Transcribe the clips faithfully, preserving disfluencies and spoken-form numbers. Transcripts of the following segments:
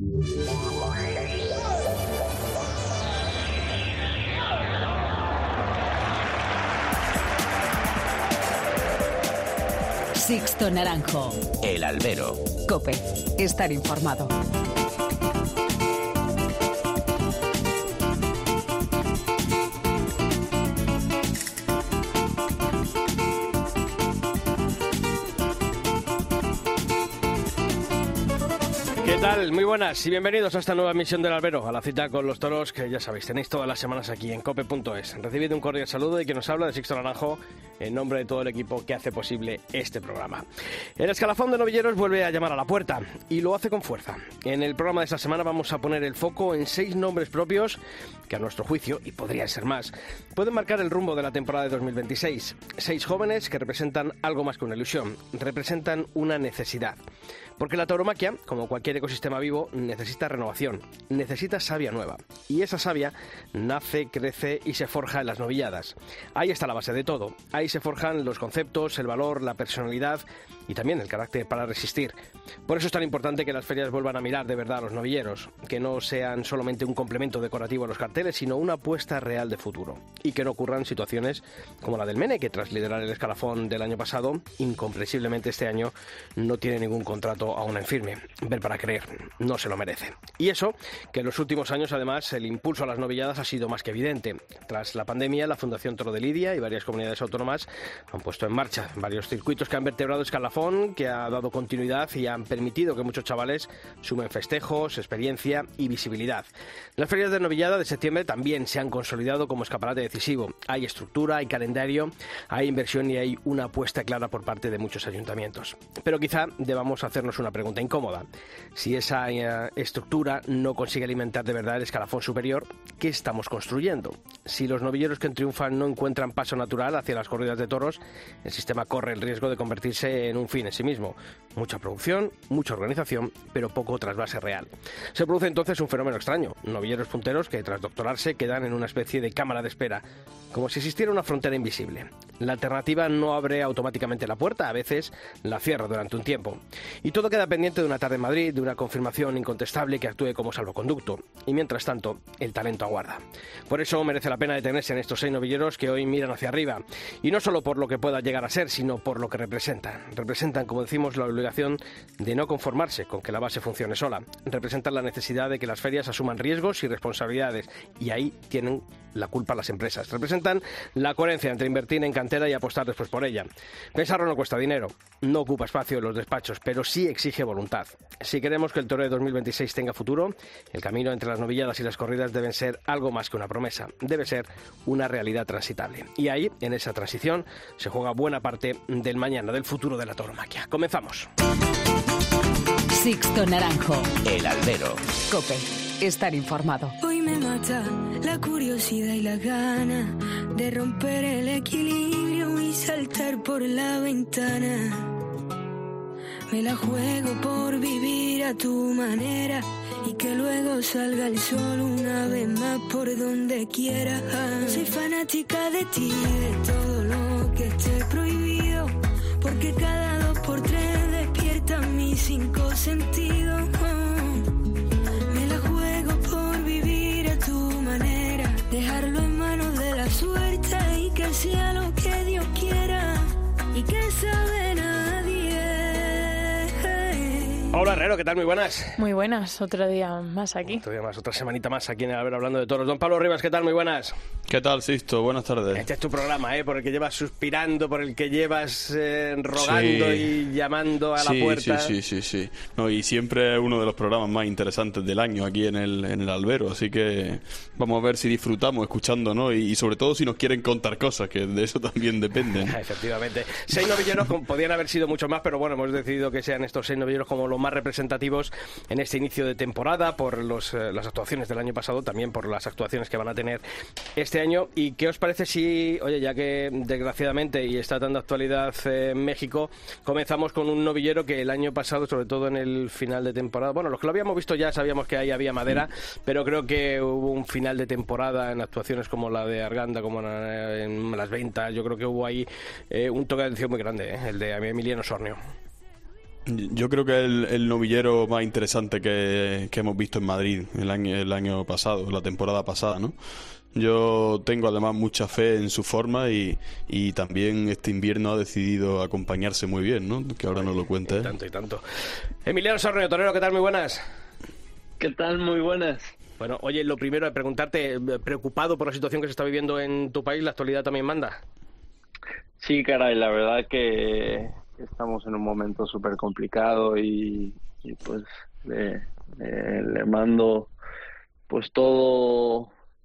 Sixto Naranjo. El Albero. COPE. Estar informado. ¿Qué tal? Muy buenas y bienvenidos a esta nueva emisión del Albero, a la cita con los toros que ya sabéis, tenéis todas las semanas aquí en cope punto es. Recibid un cordial saludo de quien nos habla, de Sixto Naranjo, en nombre de todo el equipo que hace posible este programa. El escalafón de novilleros vuelve a llamar a la puerta y lo hace con fuerza. En el programa de esta semana vamos a poner el foco en seis nombres propios que a nuestro juicio, y podrían ser más, pueden marcar el rumbo de la temporada de dos mil veintiséis. Seis jóvenes que representan algo más que una ilusión, representan una necesidad. Porque la tauromaquia, como cualquier ecosistema vivo, necesita renovación, necesita savia nueva. Y esa savia nace, crece y se forja en las novilladas. Ahí está la base de todo. Ahí se forjan los conceptos, el valor, la personalidad y también el carácter para resistir. Por eso es tan importante que las ferias vuelvan a mirar de verdad a los novilleros, que no sean solamente un complemento decorativo a los carteles, sino una apuesta real de futuro. Y que no ocurran situaciones como la del Mene, que tras liderar el escalafón del año pasado, incomprensiblemente este año no tiene ningún contrato aún en firme. Ver para creer, no se lo merece. Y eso, que en los últimos años además el impulso a las novilladas ha sido más que evidente. Tras la pandemia, la Fundación Toro de Lidia y varias comunidades autónomas han puesto en marcha varios circuitos que han vertebrado escalafón, que ha dado continuidad y han permitido que muchos chavales sumen festejos, experiencia y visibilidad. Las ferias de novillada de septiembre también se han consolidado como escaparate decisivo. Hay estructura, hay calendario, hay inversión y hay una apuesta clara por parte de muchos ayuntamientos. Pero quizá debamos hacernos una pregunta incómoda. Si esa eh, estructura no consigue alimentar de verdad el escalafón superior, ¿qué estamos construyendo? Si los novilleros que triunfan no encuentran paso natural hacia las corridas de toros, el sistema corre el riesgo de convertirse en un fin en sí mismo. Mucha producción, mucha organización, pero poco trasvase real. Se produce entonces un fenómeno extraño. Novilleros punteros que tras doctorarse quedan en una especie de cámara de espera, como si existiera una frontera invisible. La alternativa no abre automáticamente la puerta, a veces la cierra durante un tiempo. Y todo queda pendiente de una tarde en Madrid, de una confirmación incontestable que actúe como salvoconducto. Y mientras tanto, el talento aguarda. Por eso merece la pena detenerse en estos seis novilleros que hoy miran hacia arriba. Y no solo por lo que pueda llegar a ser, sino por lo que representan. Representan, como decimos, la obligación de no conformarse con que la base funcione sola. Representan la necesidad de que las ferias asuman riesgos y responsabilidades. Y ahí tienen la culpa las empresas. Representan la coherencia entre invertir en cantera y apostar después por ella. Pensarlo no cuesta dinero, no ocupa espacio en los despachos, pero sí exige voluntad. Si queremos que el toreo de dos mil veintiséis tenga futuro, el camino entre las novilladas y las corridas deben ser algo más que una promesa, debe ser una realidad transitable. Y ahí, en esa transición, se juega buena parte del mañana, del futuro de la tauromaquia. Comenzamos. Sixto Naranjo. El Albero. COPE. Estar informado. Hoy me mata la curiosidad y la gana de romper el equilibrio y saltar por la ventana. Me la juego por vivir a tu manera y que luego salga el sol una vez más por donde quiera. Soy fanática de ti, de todo lo que esté prohibido, porque cada dos por tres despierta mis cinco sentidos. Me la juego por vivir a tu manera, dejarlo en manos de la suerte y que sea lo que Dios quiera y que sabe nadie. Hola Herrero, ¿qué tal? Muy buenas. Muy buenas, otro día más aquí. Otro día más, otra semanita más aquí en el Albero hablando de toros. Don Pablo Rivas, ¿qué tal? Muy buenas. ¿Qué tal, Sixto? Buenas tardes. Este es tu programa, ¿eh? Por el que llevas suspirando, por el que llevas eh, rogando sí. y llamando a sí, la puerta. Sí, sí, sí, sí. No, y siempre es uno de los programas más interesantes del año aquí en el, en el Albero, así que vamos a ver si disfrutamos escuchando, ¿no? Y, y sobre todo si nos quieren contar cosas, que de eso también dependen. Efectivamente. Seis novilleros, podían haber sido muchos más, pero bueno, hemos decidido que sean estos seis novilleros como los más representativos en este inicio de temporada, por los, eh, las actuaciones del año pasado, también por las actuaciones que van a tener este año. ¿Y qué os parece si, oye, ya que desgraciadamente y está tan de actualidad eh, en México, comenzamos con un novillero que el año pasado, sobre todo en el final de temporada, bueno, los que lo habíamos visto ya sabíamos que ahí había madera, mm. pero creo que hubo un final de temporada en actuaciones como la de Arganda, como en, en Las Ventas, yo creo que hubo ahí eh, un toque de atención muy grande, eh, el de Emiliano Sornio. Yo creo que es el, el novillero más interesante que, que hemos visto en Madrid el año, el año pasado, la temporada pasada, ¿no? Yo tengo además mucha fe en su forma y, y también este invierno ha decidido acompañarse muy bien, ¿no? Que ahora nos lo cuente. Y tanto, y tanto. Emiliano Sornio, torero, ¿qué tal? Muy buenas. ¿Qué tal? Muy buenas. Bueno, oye, lo primero es preguntarte, ¿preocupado por la situación que se está viviendo en tu país? ¿La actualidad también manda? Sí, caray, la verdad que estamos en un momento súper complicado y, y pues le, le, le mando pues todo...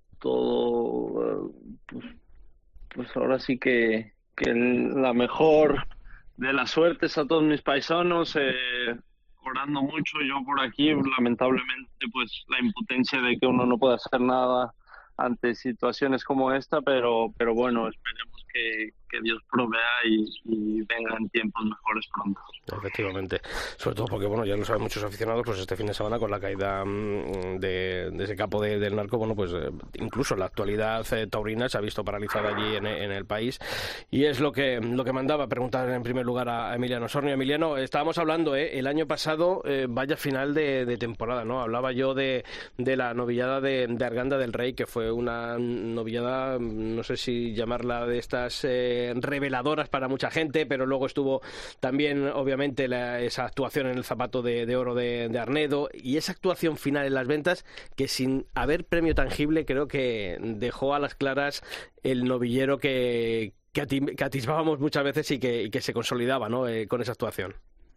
todo pues, pues ahora sí que, que la mejor de las suertes a todos mis paisanos, eh, orando mucho yo por aquí, lamentablemente pues la impotencia de que uno no puede hacer nada ante situaciones como esta, pero pero bueno, esperemos que, que Dios provea y, y vengan tiempos mejores pronto. Efectivamente, sobre todo porque, bueno, ya lo saben muchos aficionados, pues este fin de semana con la caída de, de ese capo de, del narco, bueno, pues eh, incluso la actualidad eh, taurina se ha visto paralizada allí en, en el país, y es lo que lo que mandaba preguntar en primer lugar a Emiliano Sornio. Emiliano, estábamos hablando, eh, el año pasado, eh, vaya final de, de temporada, ¿no? Hablaba yo de, de la novillada de, de Arganda del Rey, que fue una novillada, no sé si llamarla de estas eh, reveladoras para mucha gente, pero luego estuvo también, obviamente, la, esa actuación en el zapato de, de oro de, de Arnedo, y esa actuación final en las ventas que, sin haber premio tangible, creo que dejó a las claras el novillero que, que, ati- que atisbábamos muchas veces y que, y que se consolidaba, ¿no? Eh, con esa actuación.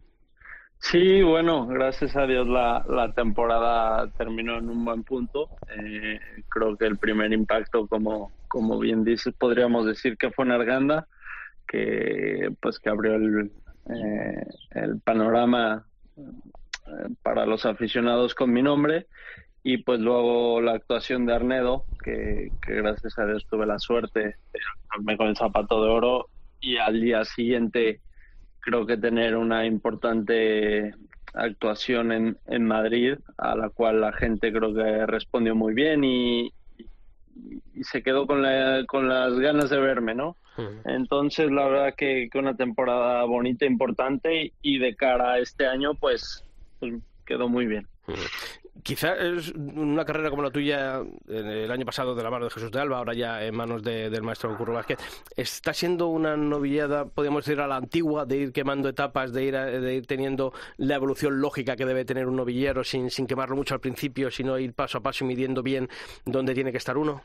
Sí, bueno, gracias a Dios la, la temporada terminó en un buen punto. Eh, creo que el primer impacto, como, como bien dices, podríamos decir que fue en Arganda, que pues que abrió el, eh, el panorama eh, para los aficionados con mi nombre, y pues luego la actuación de Arnedo, que, que gracias a Dios tuve la suerte de hacerme con el zapato de oro, y al día siguiente creo que tener una importante actuación en, en Madrid, a la cual la gente creo que respondió muy bien y, y, y se quedó con, la, con las ganas de verme, ¿no? Uh-huh. Entonces, la verdad que, que una temporada bonita, importante, y de cara a este año, pues, pues quedó muy bien. Uh-huh. Quizá es una carrera como la tuya el año pasado de la mano de Jesús de Alba, ahora ya en manos de, del maestro Curro Vázquez. Está siendo una novillada, podríamos decir, a la antigua, de ir quemando etapas, de ir, a, de ir teniendo la evolución lógica que debe tener un novillero, sin, sin quemarlo mucho al principio, sino ir paso a paso y midiendo bien dónde tiene que estar uno.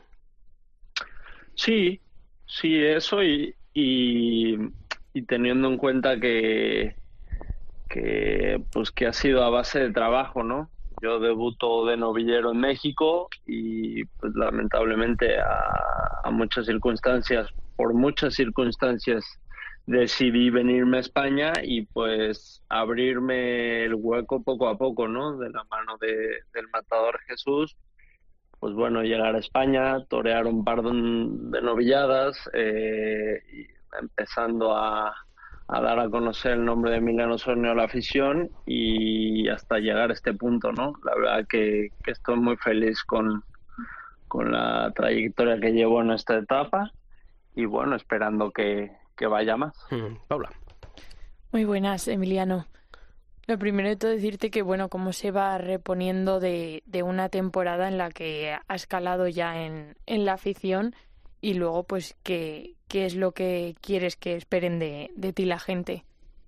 Sí, sí, eso, y, y, y teniendo en cuenta que, que, pues que ha sido a base de trabajo, ¿no? Yo debuto de novillero en México y pues lamentablemente a, a muchas circunstancias, por muchas circunstancias, decidí venirme a España y pues abrirme el hueco poco a poco, ¿no? De la mano de, del matador Jesús, pues bueno, llegar a España, torear un par de, de novilladas, eh, y empezando a... a dar a conocer el nombre de Emiliano Sornio a la afición y hasta llegar a este punto, ¿no? La verdad que, que estoy muy feliz con, con la trayectoria que llevo en esta etapa y bueno, esperando que, que vaya más. Mm, Paula. Muy buenas, Emiliano. Lo primero de todo decirte que, bueno, cómo se va reponiendo de, de una temporada en la que ha escalado ya en, en la afición, y luego, pues, ¿qué, qué es lo que quieres que esperen de, de ti la gente?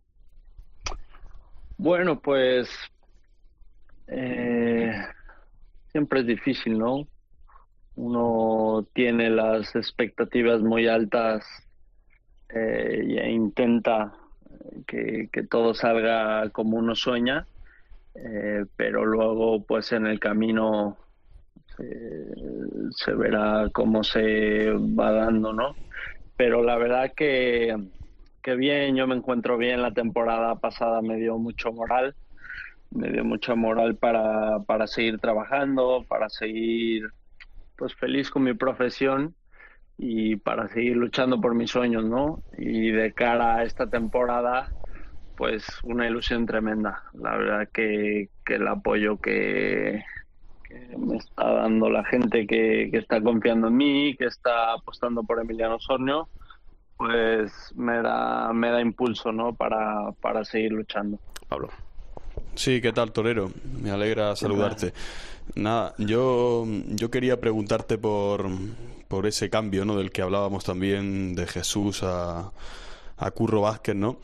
Bueno, pues eh, siempre es difícil, ¿no? Uno tiene las expectativas muy altas eh, e intenta que, que todo salga como uno sueña, eh, pero luego, pues, en el camino Eh, se verá cómo se va dando, ¿no? Pero la verdad que, que bien, yo me encuentro bien. La temporada pasada me dio mucho moral, me dio mucha moral para, para seguir trabajando, para seguir pues feliz con mi profesión y para seguir luchando por mis sueños, ¿no? Y de cara a esta temporada, pues una ilusión tremenda. La verdad que, que el apoyo que que me está dando la gente que, que está confiando en mí, que está apostando por Emiliano Sornio, pues me da me da impulso, ¿no? para, para seguir luchando. Pablo. Sí, ¿qué tal, torero? Me alegra saludarte. Nada, yo, yo quería preguntarte por, por ese cambio, ¿no?, del que hablábamos también, de Jesús a, a Curro Vázquez, ¿no?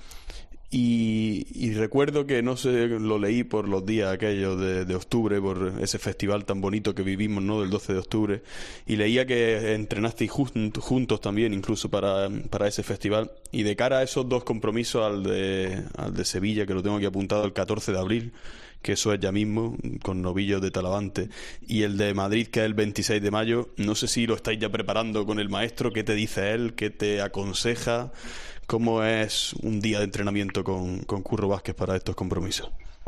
Y, y recuerdo que, no sé, lo leí por los días aquellos de, de octubre, por ese festival tan bonito que vivimos, ¿no?, del doce de octubre, y leía que entrenasteis jun- juntos también, incluso para, para ese festival. Y de cara a esos dos compromisos, al de, al de Sevilla, que lo tengo aquí apuntado, el catorce de abril, que eso es ya mismo, con novillos de Talavante, y el de Madrid, que es el veintiséis de mayo, no sé si lo estáis ya preparando con el maestro. ¿Qué te dice él? ¿Qué te aconseja? ¿Cómo es un día de entrenamiento con, con Curro Vázquez para estos compromisos?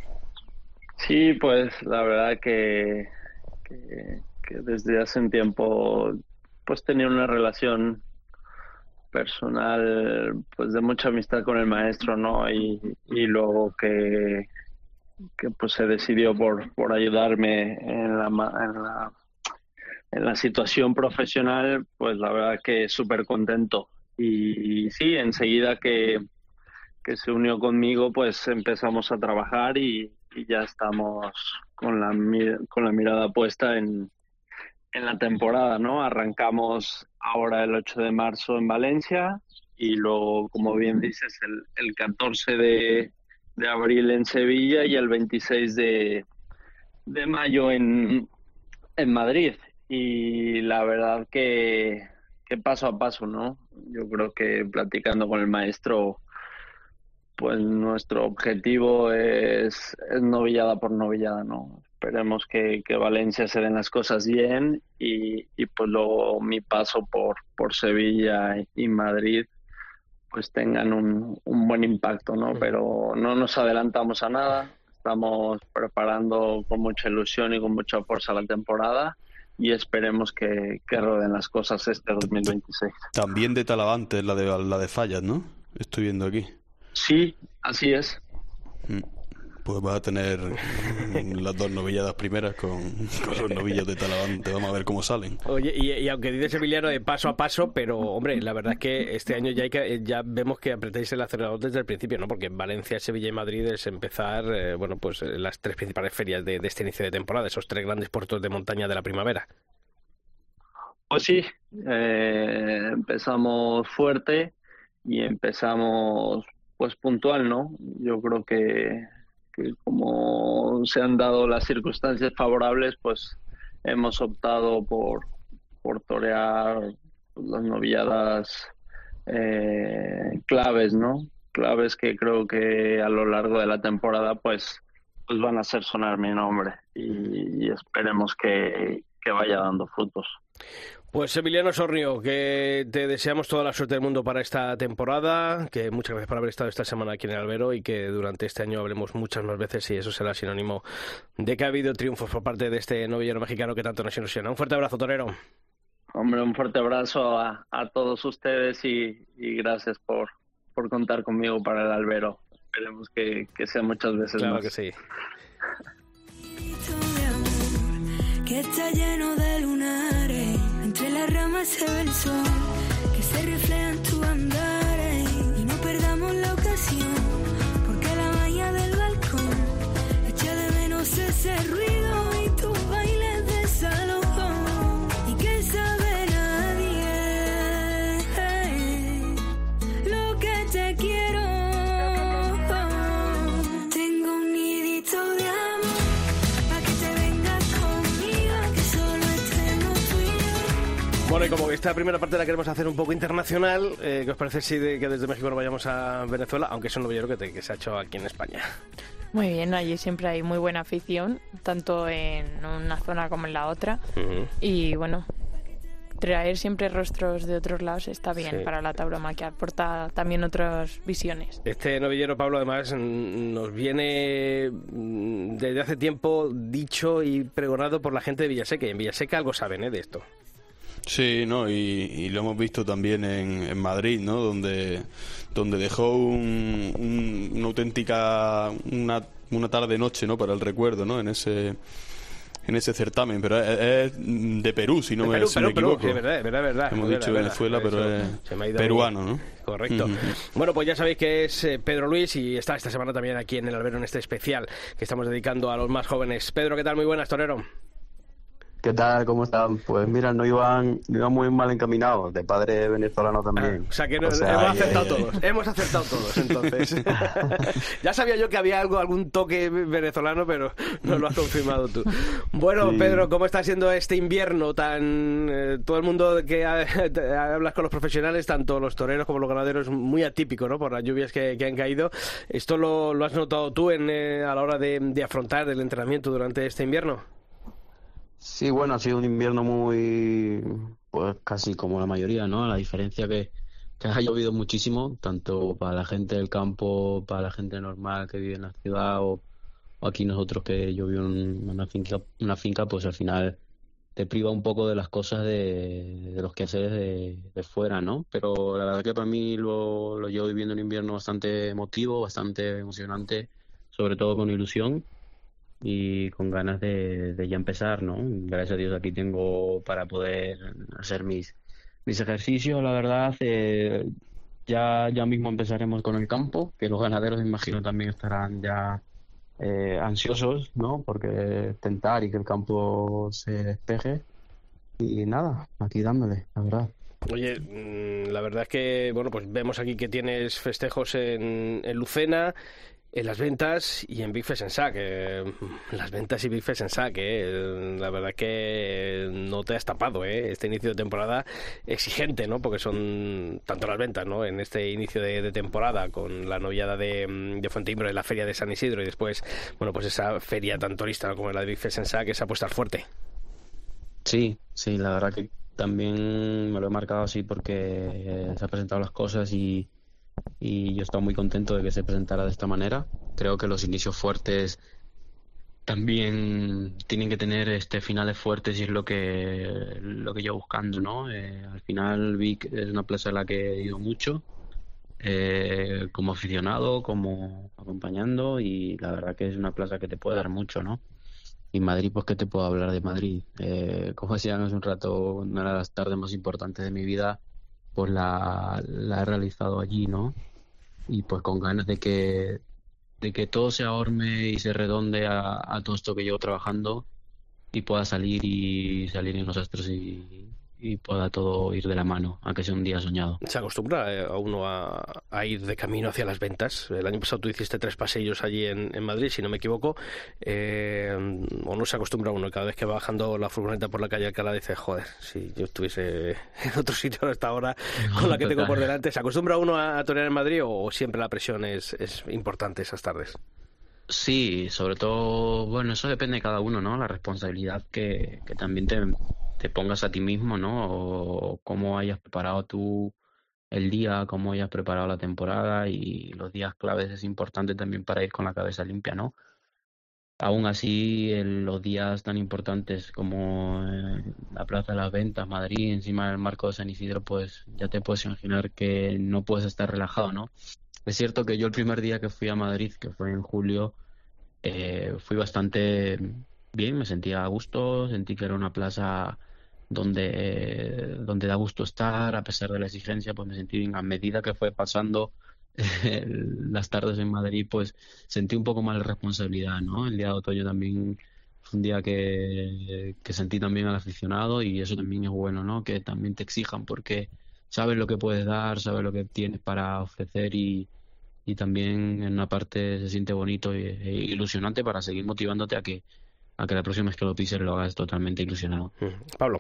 Sí, pues la verdad que, que, que desde hace un tiempo pues tenía una relación personal pues de mucha amistad con el maestro, ¿no? Y, y luego que, que pues se decidió por, por ayudarme en la, en la en la situación profesional, pues la verdad que súper contento. Y, y sí, enseguida que, que se unió conmigo, pues empezamos a trabajar y, y ya estamos con la, con la mirada puesta en, en la temporada, ¿no? Arrancamos ahora el ocho de marzo en Valencia y luego, como bien dices, el, el catorce de, de abril en Sevilla y el veintiséis de, de mayo en, en Madrid. Y la verdad que, que paso a paso, ¿no? Yo creo que platicando con el maestro, pues nuestro objetivo es, es novillada por novillada, ¿no? Esperemos que, que Valencia se den las cosas bien y, y pues luego mi paso por, por Sevilla y Madrid pues tengan un, un buen impacto, ¿no? Pero no nos adelantamos a nada, estamos preparando con mucha ilusión y con mucha fuerza la temporada y esperemos que, que roden las cosas este dos mil veintiséis. También de Talavante, la de, la de Fallas, ¿no? Estoy viendo aquí. Sí, así es. Pues vas a tener las dos novilladas primeras con, con los novillos de Talavante. Vamos a ver cómo salen. Oye, y, y aunque dices, Emiliano, de paso a paso, pero hombre, la verdad es que este año ya hay que, ya vemos que apretáis el acelerador desde el principio, ¿no? Porque Valencia, Sevilla y Madrid es empezar, eh, bueno, pues las tres principales ferias de, de este inicio de temporada, esos tres grandes puertos de montaña de la primavera. Pues sí, eh, empezamos fuerte y empezamos pues puntual, ¿no? Yo creo que que como se han dado las circunstancias favorables, pues hemos optado por, por torear las novilladas eh, claves, ¿no? Claves que creo que a lo largo de la temporada pues, pues van a hacer sonar mi nombre y, y esperemos que, que vaya dando frutos. Pues Emiliano Sorrio, que te deseamos toda la suerte del mundo para esta temporada, que muchas gracias por haber estado esta semana aquí en el Albero y que durante este año hablemos muchas más veces y eso será sinónimo de que ha habido triunfos por parte de este novillero mexicano que tanto nos ilusiona. Un fuerte abrazo, torero. Hombre, un fuerte abrazo a, a todos ustedes y, y gracias por, por contar conmigo para el Albero. Esperemos que, que sea muchas veces claro más. Que sí. Que está lleno de lunares, entre las ramas se ve el sol, que se refleja en tu andar, y no perdamos la ocasión, porque la valla del balcón echa de menos ese ruido y tus bailes de salón, y que sabe nadie lo que te quiero. Tengo un nidito de amor para que te vengas conmigo, que solo estemos tú y yo. Bueno, y como esta primera parte la queremos hacer un poco internacional, eh, ¿qué os parece si de, que desde México nos vayamos a Venezuela? Aunque es un novillero que, te, que se ha hecho aquí en España. Muy bien, allí siempre hay muy buena afición, tanto en una zona como en la otra. Uh-huh. Y bueno, traer siempre rostros de otros lados está bien, sí, para la tauromaquia, aporta también otras visiones. Este novillero, Pablo, además nos viene desde hace tiempo dicho y pregonado por la gente de Villaseca, y en Villaseca algo saben, ¿eh?, de esto. Sí, no, y, y lo hemos visto también en, en Madrid, ¿no? Donde, donde dejó un, un, una auténtica una, una tarde-noche, ¿no? Para el recuerdo, ¿no? En ese en ese certamen, pero es, es de Perú, si no de me, Perú, si Perú, me equivoco. Perú, sí, verdad, verdad, verdad. Hemos verdad, dicho verdad, Venezuela, verdad. pero Eso, es peruano, ¿no? Correcto. Uh-huh. Bueno, pues ya sabéis que es eh, Pedro Luis y está esta semana también aquí en el Albero en este especial que estamos dedicando a los más jóvenes. Pedro, ¿qué tal? Muy buenas, torero. ¿Qué tal? ¿Cómo están? Pues mira, no iban, no iban muy mal encaminados, de padre venezolano también. Ah, o sea que no, o sea, hemos que... acertado todos, hemos acertado todos, entonces. Ya sabía yo que había algo, algún toque venezolano, pero no lo has confirmado tú. Bueno, sí. Pedro, ¿cómo está siendo este invierno tan... Eh, todo el mundo que ha, hablas con los profesionales, tanto los toreros como los ganaderos, muy atípico, ¿no? Por las lluvias que, que han caído. ¿Esto lo, lo has notado tú en, eh, a la hora de, de afrontar el entrenamiento durante este invierno? Sí, bueno, ha sido un invierno muy, pues casi como la mayoría, ¿no? La diferencia que, que ha llovido muchísimo, tanto para la gente del campo, para la gente normal que vive en la ciudad, o, o aquí nosotros que yo vivo en una finca, una finca, pues al final te priva un poco de las cosas de, de los quehaceres de, de fuera, ¿no? Pero la verdad que para mí lo, lo llevo viviendo un invierno bastante emotivo, bastante emocionante, sobre todo con ilusión y con ganas de, de ya empezar, ¿no? Gracias a Dios aquí tengo para poder hacer mis mis ejercicios, la verdad. Eh, ya ya mismo empezaremos con el campo, que los ganaderos me imagino también estarán ya eh, ansiosos, ¿no? Porque tentar y que el campo se despeje. Y nada, aquí dándole, la verdad. Oye, la verdad es que, bueno, pues vemos aquí que tienes festejos en, en Lucena, en las ventas y en Big Fesensac. Eh, las ventas y Big Fesensac, eh, la verdad que no te has tapado, eh, este inicio de temporada exigente, ¿no? Porque son tanto las ventas, ¿no? En este inicio de, de temporada con la noviada de, de Fuenteimbro de la feria de San Isidro y después, bueno, pues esa feria tan turista, ¿no? Como la de Big Fesensac, esa apuesta fuerte. Sí, sí, la verdad que también me lo he marcado así porque eh, se han presentado las cosas y y yo estaba muy contento de que se presentara de esta manera. Creo que los inicios fuertes también tienen que tener este finales fuertes y es lo que lo que yo buscando, ¿no? Eh, al final Vic es una plaza a la que he ido mucho, eh, como aficionado, como acompañando, y la verdad que es una plaza que te puede dar mucho, ¿no? Y Madrid, pues qué te puedo hablar de Madrid. Eh, como decíamos hace un rato, una de las tardes más importantes de mi vida, pues la, la he realizado allí, ¿no? Y pues con ganas de que de que todo se ahorme y se redonde a, a todo esto que llevo trabajando y pueda salir y salir en los astros y, y pueda todo ir de la mano, aunque sea un día soñado. ¿Se acostumbra eh, a uno a, a ir de camino hacia las ventas? El año pasado tú hiciste tres paseillos allí en, en Madrid, si no me equivoco, eh, o no se acostumbra uno, cada vez que va bajando la furgoneta por la calle Alcalá dice, joder, si yo estuviese en otro sitio hasta ahora con no, la que total. Tengo por delante. ¿Se acostumbra uno a, a torear en Madrid o siempre la presión es, es importante esas tardes? Sí, sobre todo, bueno, eso depende de cada uno, ¿no? La responsabilidad que, que también te, te pongas a ti mismo, ¿no? O cómo hayas preparado tú el día, cómo hayas preparado la temporada, y los días claves es importante también para ir con la cabeza limpia, ¿no? Aún así, en los días tan importantes como eh, la Plaza de las Ventas, Madrid, encima del marco de San Isidro, pues ya te puedes imaginar que no puedes estar relajado, ¿no? Es cierto que yo el primer día que fui a Madrid, que fue en julio, eh, fui bastante bien, me sentía a gusto, sentí que era una plaza donde, eh, donde da gusto estar, a pesar de la exigencia, pues me sentí bien. A medida que fue pasando eh, las tardes en Madrid, pues sentí un poco más la responsabilidad, ¿no? El día de otoño también fue un día que, que sentí también al aficionado, y eso también es bueno, ¿no? Que también te exijan porque sabes lo que puedes dar, sabes lo que tienes para ofrecer, y, y también en una parte se siente bonito e, e ilusionante para seguir motivándote a que a que la próxima vez que lo pises lo hagas totalmente ilusionado. Pablo.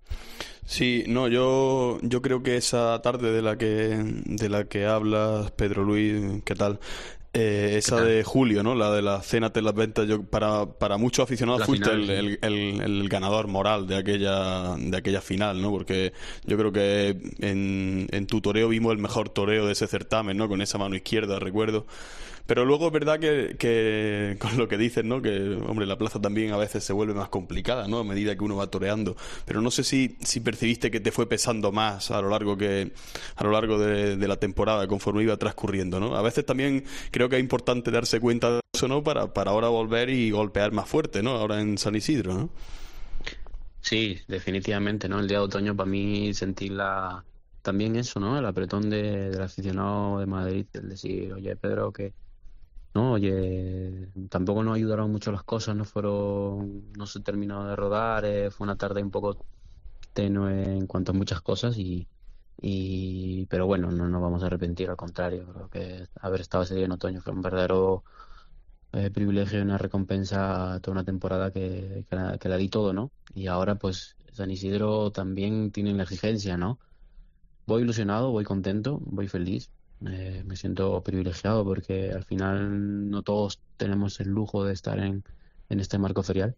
Sí, no, yo yo creo que esa tarde de la que de la que hablas, Pedro Luis, ¿qué tal? Eh, esa de julio, ¿no? La de la cena de las ventas, yo para para muchos aficionados la fuiste final, el, sí. el, el, el ganador moral de aquella de aquella final, ¿no? Porque yo creo que en, en tu toreo vimos el mejor toreo de ese certamen, ¿no? Con esa mano izquierda, recuerdo. Pero luego es verdad que, que con lo que dices, ¿no? Que, hombre, la plaza también a veces se vuelve más complicada, ¿no? A medida que uno va toreando. Pero no sé si, si percibiste que te fue pesando más a lo largo que a lo largo de, de la temporada conforme iba transcurriendo, ¿no? A veces también creo que es importante darse cuenta de los ¿no? Para, para ahora volver y golpear más fuerte, ¿no? Ahora en San Isidro, ¿no? Sí, definitivamente, ¿no? El día de otoño para mí sentir la... también eso, ¿no? El apretón de, del aficionado de Madrid, el decir, oye, Pedro, que no, oye, tampoco nos ayudaron mucho las cosas, no fueron, no se terminó de rodar, eh, fue una tarde un poco tenue en cuanto a muchas cosas y, y pero bueno, no nos vamos a arrepentir, al contrario, creo que haber estado ese día en otoño fue un verdadero eh, privilegio y una recompensa a toda una temporada que, que, la, que la di todo, ¿no? Y ahora pues San Isidro también tiene la exigencia, ¿no? Voy ilusionado, voy contento, voy feliz. Eh, me siento privilegiado porque al final no todos tenemos el lujo de estar en, en este marco ferial.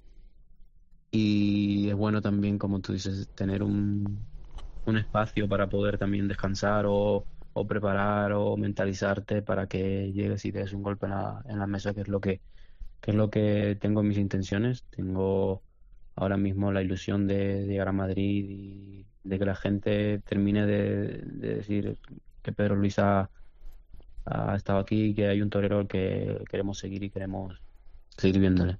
Y es bueno también, como tú dices, tener un, un espacio para poder también descansar o, o preparar o mentalizarte para que llegues y des un golpe en la, en la mesa, que es lo que, que es lo que tengo en mis intenciones. Tengo ahora mismo la ilusión de, de llegar a Madrid y de que la gente termine de, de decir que Pedro Luis ha, ha estado aquí y que hay un torero al que queremos seguir y queremos seguir viéndole.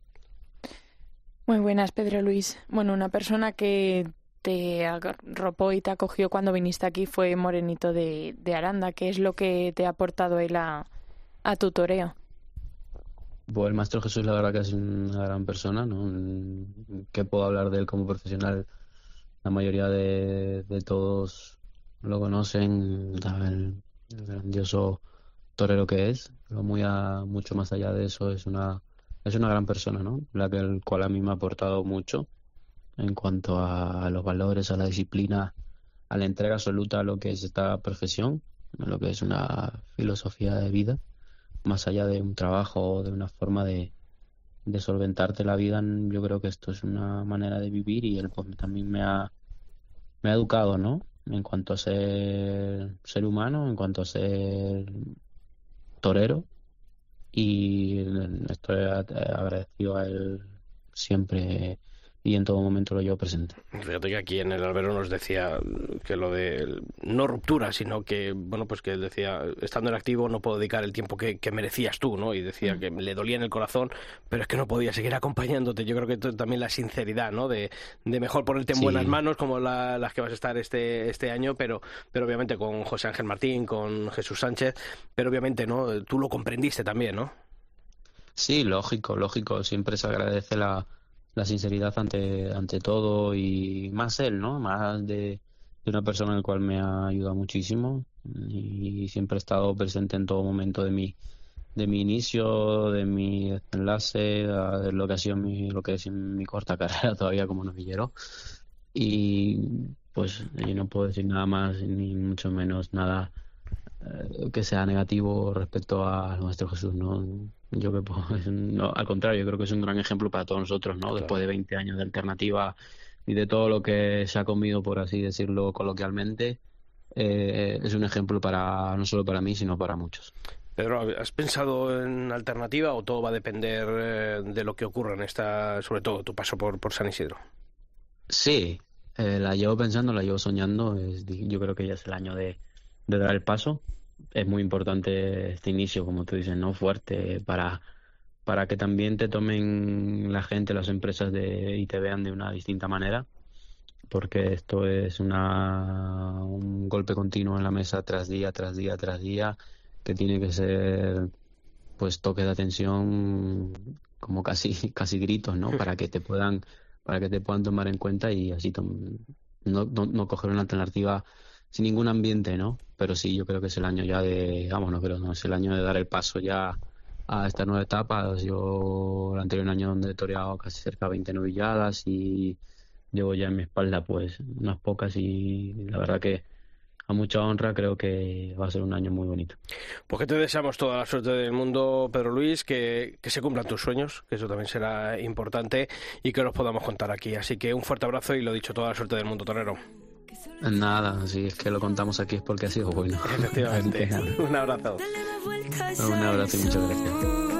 Muy buenas, Pedro Luis. Bueno, una persona que te arropó y te acogió cuando viniste aquí fue Morenito de, de Aranda. ¿Qué es lo que te ha aportado él a, a tu toreo? Pues el Maestro Jesús, la verdad que es una gran persona, ¿no? ¿Qué puedo hablar de él como profesional? La mayoría de, de todos lo conocen, el, el grandioso torero que es, pero muy a, mucho más allá de eso es una es una gran persona, ¿no? La que el cual a mí me ha aportado mucho en cuanto a, a los valores, a la disciplina, a la entrega absoluta a lo que es esta profesión, a lo que es una filosofía de vida, más allá de un trabajo o de una forma de, de solventarte la vida. Yo creo que esto es una manera de vivir y él pues también me ha me ha educado, ¿no? En cuanto a ser ser humano, en cuanto a ser torero, y estoy agradecido a él siempre y en todo momento lo llevo presente. Fíjate que aquí en el albero nos decía que lo de no ruptura, sino que, bueno, pues que él decía, estando en activo no puedo dedicar el tiempo que, que merecías tú, ¿no? Y decía mm. que le dolía en el corazón, pero es que no podía seguir acompañándote. Yo creo que también la sinceridad, ¿no? De, de mejor ponerte en sí. buenas manos, como la, las que vas a estar este este año, pero, pero obviamente con José Ángel Martín, con Jesús Sánchez, pero obviamente, ¿no? Tú lo comprendiste también, ¿no? Sí, lógico, lógico. Siempre se agradece la la sinceridad ante ante todo y más él, ¿no? Más de, de una persona en la cual me ha ayudado muchísimo y siempre ha estado presente en todo momento de mi de mi inicio, de mi enlace, de lo que ha sido mi, lo que es mi corta carrera todavía como novillero. Y pues yo no puedo decir nada más ni mucho menos nada eh, que sea negativo respecto a nuestro Jesús, ¿no? Yo que pues, no, al contrario, yo creo que es un gran ejemplo para todos nosotros, ¿no? Claro. Después de veinte años de alternativa y de todo lo que se ha comido, por así decirlo coloquialmente, eh, es un ejemplo para no solo para mí, sino para muchos. Pedro, ¿has pensado en alternativa o todo va a depender eh, de lo que ocurra en esta, sobre todo tu paso por, por San Isidro? Sí, eh, la llevo pensando, la llevo soñando. Es, yo creo que ya es el año de, de dar el paso. Es muy importante este inicio, como tú dices, ¿no? Fuerte, para, para que también te tomen la gente, las empresas de, y te vean de una distinta manera, porque esto es una un golpe continuo en la mesa tras día, tras día, tras día, que tiene que ser pues toque de atención como casi casi gritos, ¿no? Para que te puedan para que te puedan tomar en cuenta y así tom- no, no, no coger una alternativa sin ningún ambiente, ¿no? Pero sí, yo creo que es el año ya de, vámonos, pero no es el año de dar el paso ya a esta nueva etapa. Yo el anterior año donde he toreado casi cerca de veinte novilladas y llevo ya en mi espalda pues unas pocas y la verdad que a mucha honra creo que va a ser un año muy bonito. Pues que te deseamos toda la suerte del mundo, Pedro Luis, que, que se cumplan tus sueños, que eso también será importante y que los podamos contar aquí. Así que un fuerte abrazo y lo dicho, toda la suerte del mundo torero. Nada, si es que lo contamos aquí es porque ha sido bueno. Efectivamente. Un abrazo. Un abrazo y muchas gracias.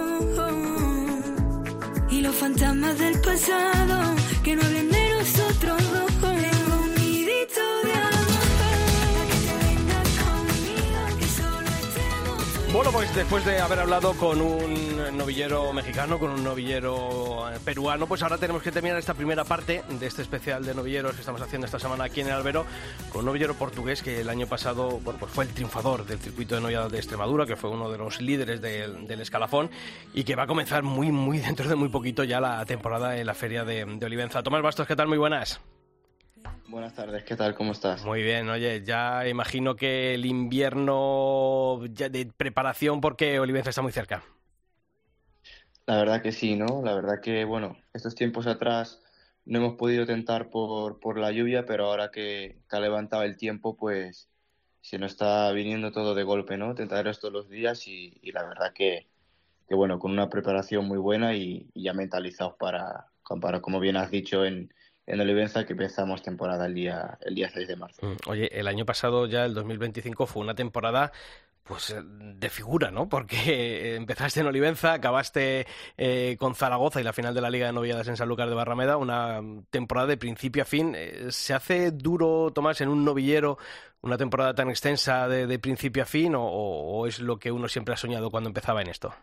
Y los fantasmas del pasado que no hablen de nosotros. Tengo un nidito de amor para que te vengas conmigo, que solo estemos tú y yo. Bueno, pues después de haber hablado con un novillero mexicano, con un novillero peruano, pues ahora tenemos que terminar esta primera parte de este especial de novilleros que estamos haciendo esta semana aquí en el Albero, con un novillero portugués que el año pasado, bueno, pues fue el triunfador del circuito de novilladas de Extremadura, que fue uno de los líderes del, del escalafón y que va a comenzar muy, muy dentro de muy poquito ya la temporada en la feria de, de Olivenza. Tomás Bastos, ¿qué tal? Muy buenas. Buenas tardes, ¿qué tal? ¿Cómo estás? Muy bien, oye, ya imagino que el invierno ya de preparación porque Olivenza está muy cerca. La verdad que sí, ¿no? La verdad que, bueno, estos tiempos atrás no hemos podido tentar por, por la lluvia, pero ahora que, que ha levantado el tiempo, pues se nos está viniendo todo de golpe, ¿no? Tentar esto los días y, y la verdad que, que, bueno, con una preparación muy buena y, y ya mentalizados para, para, como bien has dicho, en... en Olivenza, que empezamos temporada el día el día seis de marzo. Oye, el año pasado ya, el dos mil veinticinco, fue una temporada pues de figura, ¿no? Porque empezaste en Olivenza, acabaste eh, con Zaragoza y la final de la Liga de Novilladas en Sanlúcar de Barrameda, una temporada de principio a fin. ¿Se hace duro, Tomás, en un novillero una temporada tan extensa de, de principio a fin o, o es lo que uno siempre ha soñado cuando empezaba en esto?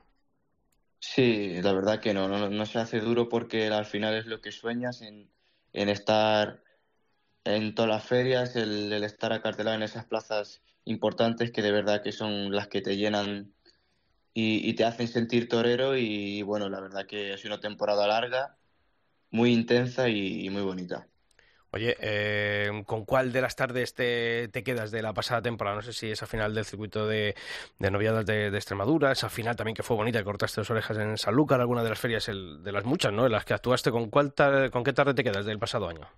Sí, la verdad que no, no, no se hace duro porque al final es lo que sueñas en en estar en todas las ferias, el, el estar acartelado en esas plazas importantes que de verdad que son las que te llenan y, y te hacen sentir torero y bueno, la verdad que ha sido una temporada larga, muy intensa y, y muy bonita. Oye, eh, ¿con cuál de las tardes te, te quedas de la pasada temporada? No sé si esa final del circuito de, de novilladas de, de Extremadura, esa final también que fue bonita, que cortaste las orejas en Sanlúcar, alguna de las ferias, el, de las muchas, ¿no?, en las que actuaste. ¿Con cuál tar, con qué tarde te quedas del pasado año?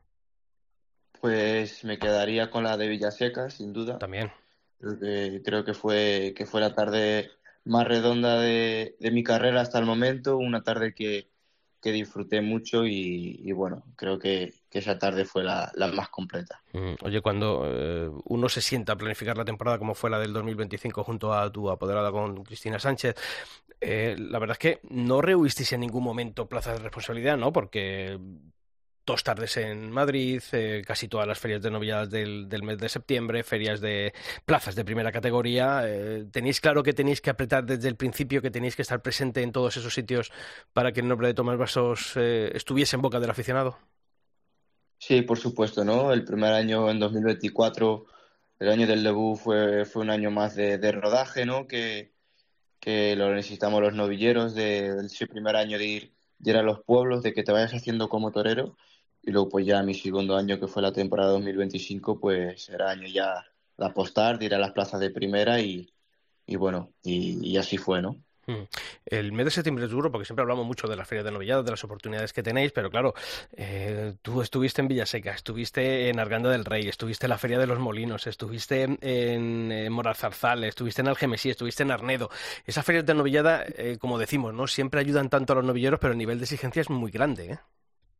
Pues me quedaría con la de Villaseca, sin duda. También. Creo que, creo que fue que fue la tarde más redonda de, de mi carrera hasta el momento, una tarde que que disfruté mucho y, y bueno, creo que, que esa tarde fue la, la más completa. Oye, cuando eh, uno se sienta a planificar la temporada como fue la del dos mil veinticinco junto a tu apoderada con Cristina Sánchez, eh, la verdad es que no rehuisteis en ningún momento plazas de responsabilidad, ¿no? Porque dos tardes en Madrid, eh, casi todas las ferias de novilladas del, del mes de septiembre, ferias de plazas de primera categoría. Eh, ¿Tenéis claro que tenéis que apretar desde el principio, que tenéis que estar presente en todos esos sitios para que el nombre de Tomás Bastos eh, estuviese en boca del aficionado? Sí, por supuesto, ¿no? El primer año, en dos mil veinticuatro, el año del debut, fue, fue un año más de, de rodaje, ¿no? Que, que lo necesitamos los novilleros, de, de ese primer año de ir, de ir a los pueblos, de que te vayas haciendo como torero. Y luego pues ya mi segundo año, que fue la temporada dos mil veinticinco, pues era año ya de apostar, de ir a las plazas de primera y, y bueno, y, y así fue, ¿no? El mes de septiembre es duro porque siempre hablamos mucho de las ferias de novilladas, de las oportunidades que tenéis, pero claro, eh, tú estuviste en Villaseca, estuviste en Arganda del Rey, estuviste en la Feria de los Molinos, estuviste en, en Morazarzal, estuviste en Algemesí, estuviste en Arnedo. Esas ferias de novillada, eh, como decimos, ¿no?, siempre ayudan tanto a los novilleros, pero el nivel de exigencia es muy grande, ¿eh?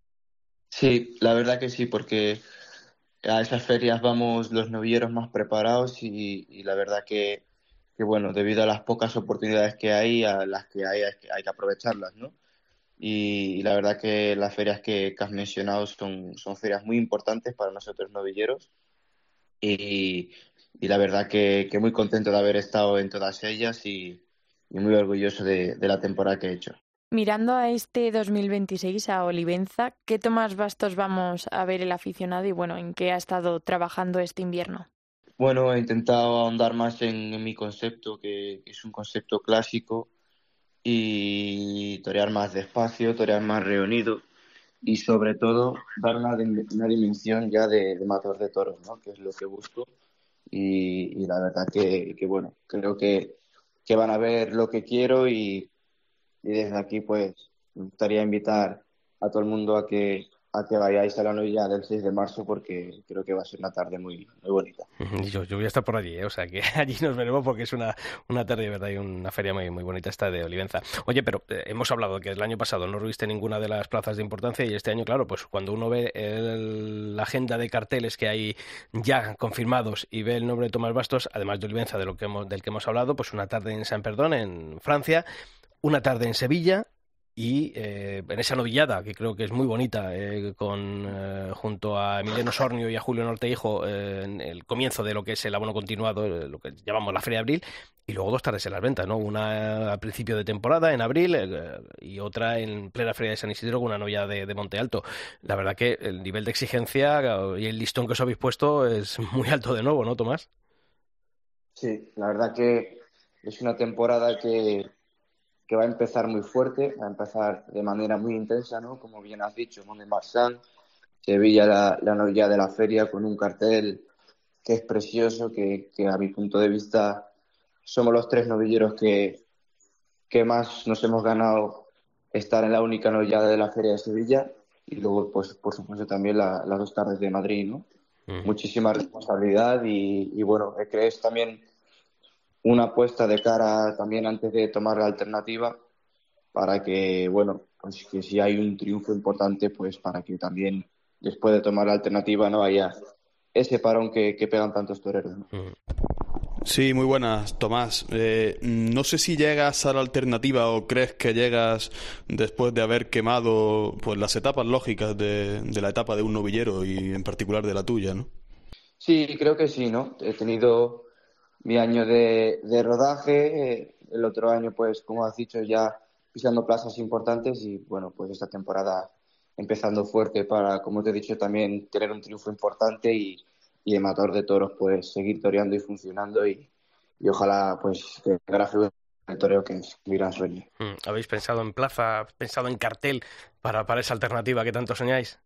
Sí, la verdad que sí, porque a esas ferias vamos los novilleros más preparados y, y la verdad que, que, bueno, debido a las pocas oportunidades que hay, a las que hay, hay que, hay que aprovecharlas, ¿no? Y, y la verdad que las ferias que, que has mencionado son, son ferias muy importantes para nosotros novilleros y, y la verdad que, que muy contento de haber estado en todas ellas y, y muy orgulloso de, de la temporada que he hecho. Mirando a este dos mil veintiséis, a Olivenza, ¿qué Tomás Bastos vamos a ver el aficionado y bueno, en qué ha estado trabajando este invierno? Bueno, he intentado ahondar más en, en mi concepto, que, que es un concepto clásico, y torear más despacio, torear más reunido y sobre todo dar una, una dimensión ya de, de matador de toros, ¿no?, que es lo que busco y, y la verdad que, que bueno, creo que, que van a ver lo que quiero y Y desde aquí, pues, me gustaría invitar a todo el mundo a que a que vayáis a la novilla del seis de marzo porque creo que va a ser una tarde muy, muy bonita. Yo, yo voy a estar por allí, ¿eh? O sea que allí nos veremos porque es una, una tarde de verdad y una feria muy, muy bonita esta de Olivenza. Oye, pero eh, hemos hablado de que el año pasado no viste ninguna de las plazas de importancia y este año, claro, pues cuando uno ve el, la agenda de carteles que hay ya confirmados y ve el nombre de Tomás Bastos, además de Olivenza, de lo que hemos, del que hemos hablado, pues una tarde en Saint-Perdón, en Francia, una tarde en Sevilla y eh, en esa novillada, que creo que es muy bonita, eh, con eh, junto a Emiliano Sornio y a Julio Nortehijo, eh, en el comienzo de lo que es el abono continuado, eh, lo que llamamos la Feria de Abril, y luego dos tardes en las ventas, ¿no? Una a principio de temporada, en abril, eh, y otra en plena Feria de San Isidro, con una novillada de, de Monte Alto. La verdad que el nivel de exigencia y el listón que os habéis puesto es muy alto de nuevo, ¿no, Tomás? Sí, la verdad que es una temporada que, que va a empezar muy fuerte, va a empezar de manera muy intensa, ¿no? Como bien has dicho, Mont-de-Marsan, Sevilla, la, la novillada de la feria, con un cartel que es precioso, que, que a mi punto de vista somos los tres novilleros que, que más nos hemos ganado estar en la única novillada de la feria de Sevilla, y luego, pues por supuesto, también la, las dos tardes de Madrid, ¿no? Uh-huh. Muchísima responsabilidad y, y bueno, creo que es también una apuesta de cara también antes de tomar la alternativa para que, bueno, pues que si hay un triunfo importante, pues para que también después de tomar la alternativa no haya ese parón que, que pegan tantos toreros, ¿no? Uh-huh. Sí, muy buenas, Tomás. Eh, no sé si llegas a la alternativa o crees que llegas después de haber quemado pues las etapas lógicas de, de la etapa de un novillero y en particular de la tuya, ¿no? Sí, creo que sí, ¿no? He tenido mi año de, de rodaje, eh, el otro año, pues, como has dicho, ya pisando plazas importantes y, bueno, pues esta temporada empezando fuerte para, como te he dicho, también tener un triunfo importante y y de matador de toros, pues seguir toreando y funcionando y, y ojalá pues que grafe el toreo, que es mi gran sueño. ¿Habéis pensado en plaza, pensado en cartel para, para esa alternativa que tanto soñáis?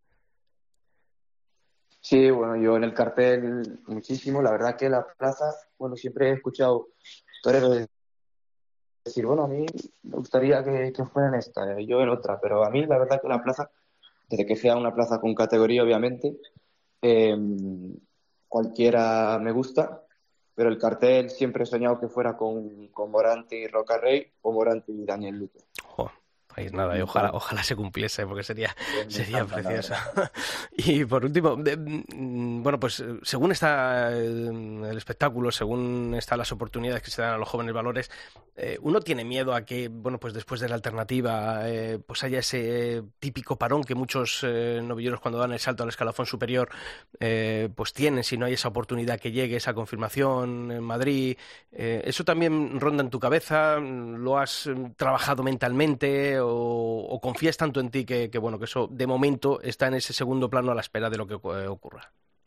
Sí, bueno, yo en el cartel muchísimo, la verdad que la plaza, bueno, siempre he escuchado toreros decir, bueno, a mí me gustaría que, que fuera en esta, yo en otra, pero a mí la verdad que la plaza, desde que sea una plaza con categoría, obviamente, eh, cualquiera me gusta, pero el cartel siempre he soñado que fuera con, con Morante y Roca Rey o Morante y Daniel Luque. Oh, pues nada, y ojalá, ojalá se cumpliese, porque sería, sería precioso. Y por último, de, bueno, pues según está el espectáculo, según están las oportunidades que se dan a los jóvenes valores, eh, uno tiene miedo a que, bueno, pues después de la alternativa, eh, pues haya ese típico parón que muchos eh, novilleros cuando dan el salto al escalafón superior, eh, pues tienen, si no hay esa oportunidad que llegue, esa confirmación en Madrid. Eh, ¿Eso también ronda en tu cabeza? ¿Lo has trabajado mentalmente? O, o confías tanto en ti que, que bueno que eso de momento está en ese segundo plano a la espera de lo que ocurra?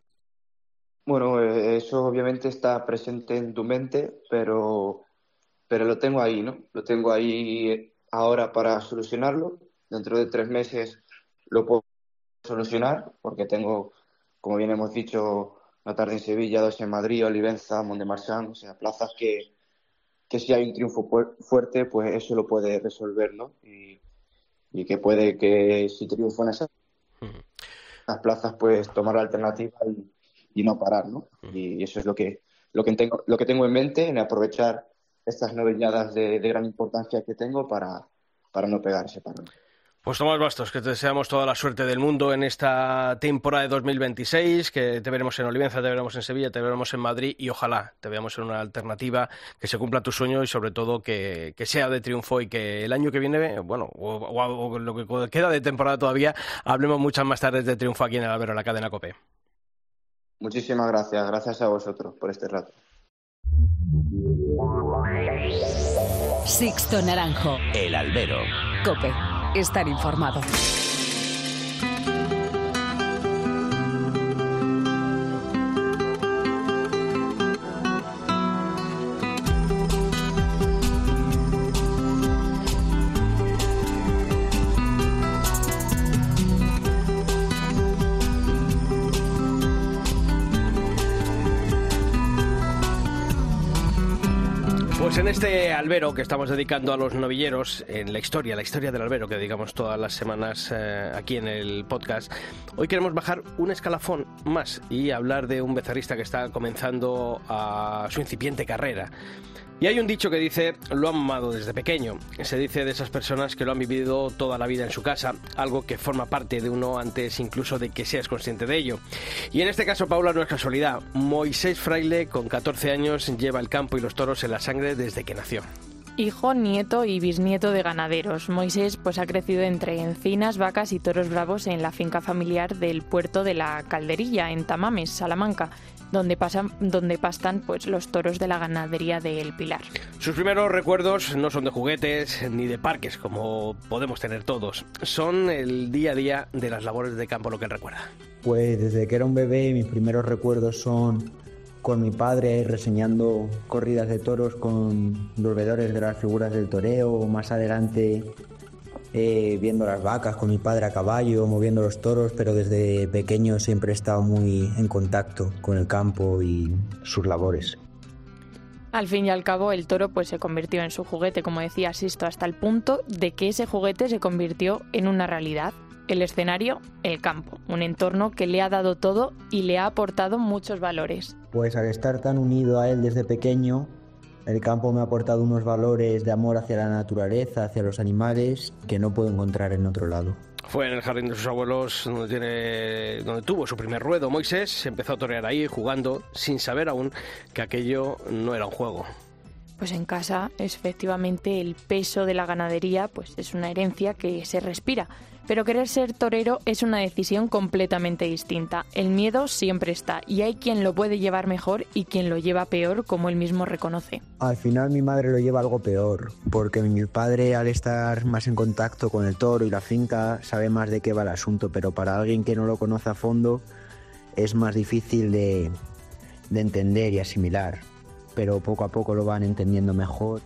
Bueno, eso obviamente está presente en tu mente, pero, pero lo tengo ahí, ¿no? Lo tengo ahí ahora para solucionarlo. Dentro de tres meses lo puedo solucionar, porque tengo, como bien hemos dicho, una tarde en Sevilla, dos en Madrid, Olivenza, Mont-de-Marsan, o sea, plazas que que si hay un triunfo fuerte, pues eso lo puede resolver, ¿no? Y, y que puede que si triunfo en esas las plazas, pues tomar la alternativa y, y no parar, ¿no? Y eso es lo que lo que tengo lo que tengo en mente, en aprovechar estas novilladas de, de gran importancia que tengo para, para no pegar ese parón. Pues Tomás Bastos, que te deseamos toda la suerte del mundo en esta temporada de dos mil veintiséis, que te veremos en Olivenza, te veremos en Sevilla, te veremos en Madrid y ojalá te veamos en una alternativa, que se cumpla tu sueño y sobre todo que, que sea de triunfo y que el año que viene, bueno, o, o, o lo que queda de temporada todavía, hablemos muchas más tardes de triunfo aquí en el Albero, en la cadena COPE. Muchísimas gracias, gracias a vosotros por este rato. Sixto Naranjo. El Albero. COPE. Estar informado. Pues en este albero que estamos dedicando a los novilleros, en la historia, la historia del albero que dedicamos todas las semanas eh, aquí en el podcast, hoy queremos bajar un escalafón más y hablar de un becerrista que está comenzando a su incipiente carrera. Y hay un dicho que dice, lo han amado desde pequeño. Se dice de esas personas que lo han vivido toda la vida en su casa, algo que forma parte de uno antes incluso de que seas consciente de ello. Y en este caso, Paula, no es casualidad. Moisés Fraile, con catorce años, lleva el campo y los toros en la sangre desde que nació. Hijo, nieto y bisnieto de ganaderos, Moisés pues ha crecido entre encinas, vacas y toros bravos en la finca familiar del puerto de la Calderilla, en Tamames, Salamanca, donde pasan, donde pastan pues los toros de la ganadería del Pilar. Sus primeros recuerdos no son de juguetes ni de parques, como podemos tener todos. Son el día a día de las labores de campo lo que él recuerda. Pues desde que era un bebé mis primeros recuerdos son con mi padre reseñando corridas de toros con los veedores de las figuras del toreo, más adelante eh, viendo las vacas con mi padre a caballo, moviendo los toros, pero desde pequeño siempre he estado muy en contacto con el campo y sus labores. Al fin y al cabo, el toro pues se convirtió en su juguete, como decía Sisto, hasta el punto de que ese juguete se convirtió en una realidad. El escenario, el campo, un entorno que le ha dado todo y le ha aportado muchos valores. Pues al estar tan unido a él desde pequeño, el campo me ha aportado unos valores de amor hacia la naturaleza, hacia los animales, que no puedo encontrar en otro lado. Fue en el jardín de sus abuelos donde, tiene, donde tuvo su primer ruedo. Moisés empezó a torear ahí, jugando, sin saber aún que aquello no era un juego. Pues en casa, efectivamente, el peso de la ganadería pues es una herencia que se respira. Pero querer ser torero es una decisión completamente distinta. El miedo siempre está y hay quien lo puede llevar mejor y quien lo lleva peor, como él mismo reconoce. Al final mi madre lo lleva algo peor, porque mi padre, al estar más en contacto con el toro y la finca, sabe más de qué va el asunto, pero para alguien que no lo conoce a fondo es más difícil de, de entender y asimilar, pero poco a poco lo van entendiendo mejor.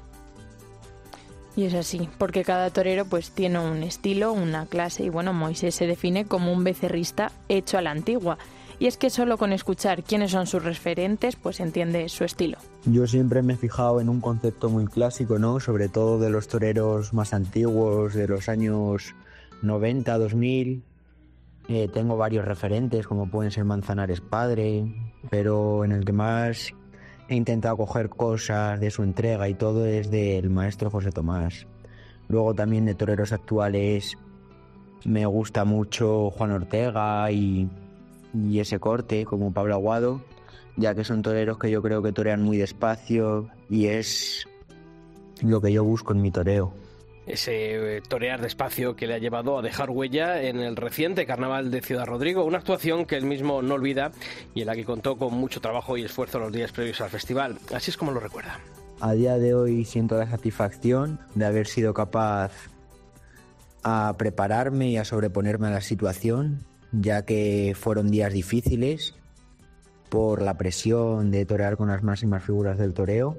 Y es así, porque cada torero pues tiene un estilo, una clase, y bueno, Moisés se define como un becerrista hecho a la antigua. Y es que solo con escuchar quiénes son sus referentes, pues entiende su estilo. Yo siempre me he fijado en un concepto muy clásico, ¿no? Sobre todo de los toreros más antiguos, de los años noventa, dos mil. Eh, tengo varios referentes, como pueden ser Manzanares padre, pero en el que más he intentado coger cosas de su entrega y todo es del maestro José Tomás. Luego también de toreros actuales me gusta mucho Juan Ortega y, y ese corte, como Pablo Aguado, ya que son toreros que yo creo que torean muy despacio y es lo que yo busco en mi toreo. Ese torear despacio que le ha llevado a dejar huella en el reciente Carnaval de Ciudad Rodrigo, una actuación que él mismo no olvida y en la que contó con mucho trabajo y esfuerzo los días previos al festival. Así es como lo recuerda. A día de hoy siento la satisfacción de haber sido capaz a prepararme y a sobreponerme a la situación, ya que fueron días difíciles por la presión de torear con las máximas figuras del toreo.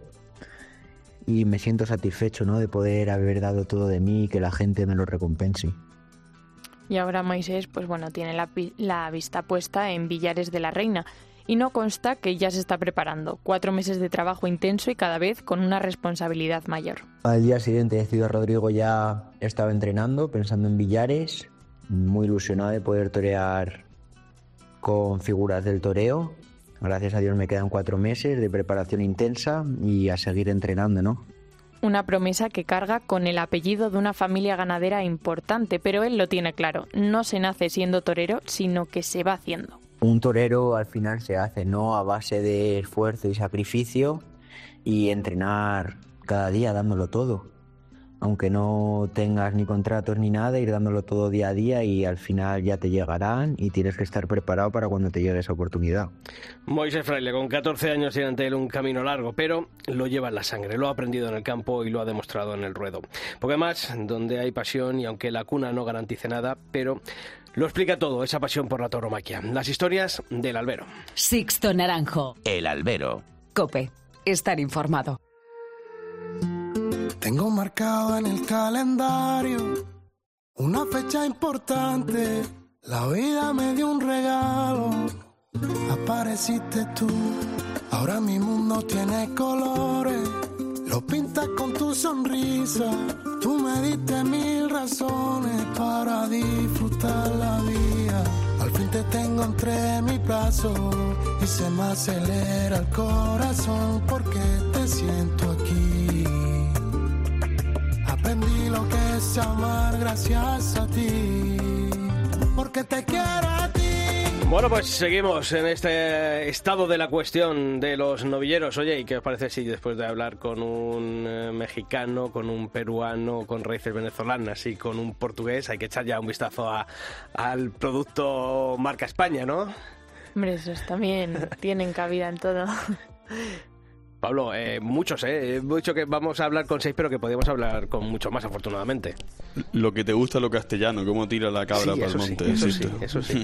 Y me siento satisfecho, ¿no?, de poder haber dado todo de mí y que la gente me lo recompense. Y ahora Moisés, pues bueno, tiene la, la vista puesta en Villares de la Reina. Y no consta que ya se está preparando. Cuatro meses de trabajo intenso y cada vez con una responsabilidad mayor. Al día siguiente de Ciudad Rodrigo ya estaba entrenando, pensando en Villares. Muy ilusionado de poder torear con figuras del toreo. Gracias a Dios me quedan cuatro meses de preparación intensa y a seguir entrenando, ¿no? Una promesa que carga con el apellido de una familia ganadera importante, pero él lo tiene claro. No se nace siendo torero, sino que se va haciendo. Un torero al final se hace, ¿no?, a base de esfuerzo y sacrificio y entrenar cada día dándolo todo. Aunque no tengas ni contratos ni nada, ir dándolo todo día a día y al final ya te llegarán y tienes que estar preparado para cuando te llegue esa oportunidad. Moisés Fraile, con catorce años tiene ante él un camino largo, pero lo lleva en la sangre, lo ha aprendido en el campo y lo ha demostrado en el ruedo. Porque además, donde hay pasión, y aunque la cuna no garantice nada, pero lo explica todo, esa pasión por la tauromaquia. Las historias del albero. Sixto Naranjo. El albero. COPE. Estar informado. Tengo marcado en el calendario una fecha importante. La vida me dio un regalo, apareciste tú. Ahora mi mundo tiene colores, lo pintas con tu sonrisa. Tú me diste mil razones para disfrutar la vida. Al fin te tengo entre mis brazos y se me acelera el corazón porque te siento aquí. Aprendí lo que es amar gracias a ti, porque te quiero a ti. Bueno, pues seguimos en este estado de la cuestión de los novilleros. Oye, ¿y qué os parece si después de hablar con un eh, mexicano, con un peruano, con raíces venezolanas y con un portugués, hay que echar ya un vistazo a, al producto marca España, ¿no? Hombre, esos también tienen cabida en todo. Pablo, eh, muchos, ¿eh? Mucho que vamos a hablar con seis, pero que podemos hablar con mucho más, afortunadamente. Lo que te gusta es lo castellano, cómo tira la cabra Sí, para el eso monte. sí, eso sí, eso sí.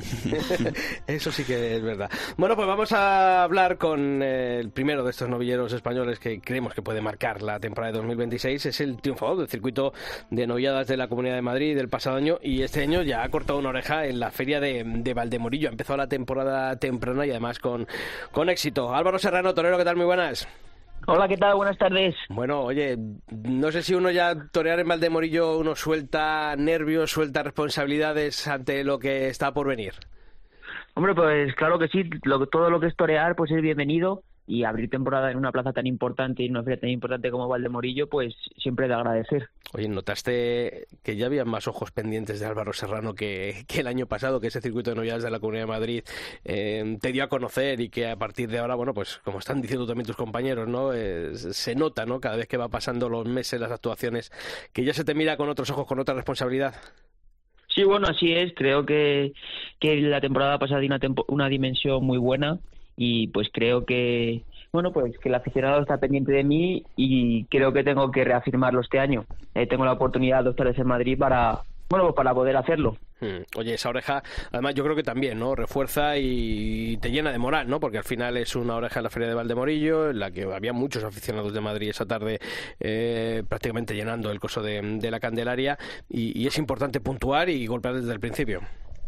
Eso sí que es verdad. Bueno, pues vamos a hablar con eh, el primero de estos novilleros españoles que creemos que puede marcar la temporada de dos mil veintiséis. Es el triunfador del circuito de novilladas de la Comunidad de Madrid del pasado año, y este año ya ha cortado una oreja en la feria de, de Valdemorillo. Ha empezado la temporada temprana y además con, con éxito. Álvaro Serrano, torero, ¿qué tal? Muy buenas. Hola, ¿qué tal? Buenas tardes. Bueno, oye, no sé si uno ya torear en Valdemorillo, uno suelta nervios, suelta responsabilidades ante lo que está por venir. Hombre, pues claro que sí, lo, todo lo que es torear pues es bienvenido, y abrir temporada en una plaza tan importante y en una feria tan importante como Valdemorillo, pues siempre de agradecer. Oye, ¿notaste que ya había más ojos pendientes de Álvaro Serrano que, que el año pasado, que ese circuito de novilladas de la Comunidad de Madrid eh, te dio a conocer, y que a partir de ahora, bueno, pues como están diciendo también tus compañeros, ¿no? Eh, se nota, ¿no? Cada vez que va pasando los meses, las actuaciones, que ya se te mira con otros ojos, con otra responsabilidad. Sí, bueno, así es. Creo que, que la temporada pasada dio una, tempo, una dimensión muy buena, y pues creo que, bueno, pues que el aficionado está pendiente de mí, y creo que tengo que reafirmarlo este año. Eh, tengo la oportunidad de estar en Madrid para, bueno, pues para poder hacerlo. Oye, esa oreja, además yo creo que también, ¿no? Refuerza y te llena de moral, ¿no? Porque al final es una oreja en la Feria de Valdemorillo, en la que había muchos aficionados de Madrid esa tarde, eh, prácticamente llenando el coso de, de la Candelaria, y, y es importante puntuar y golpear desde el principio.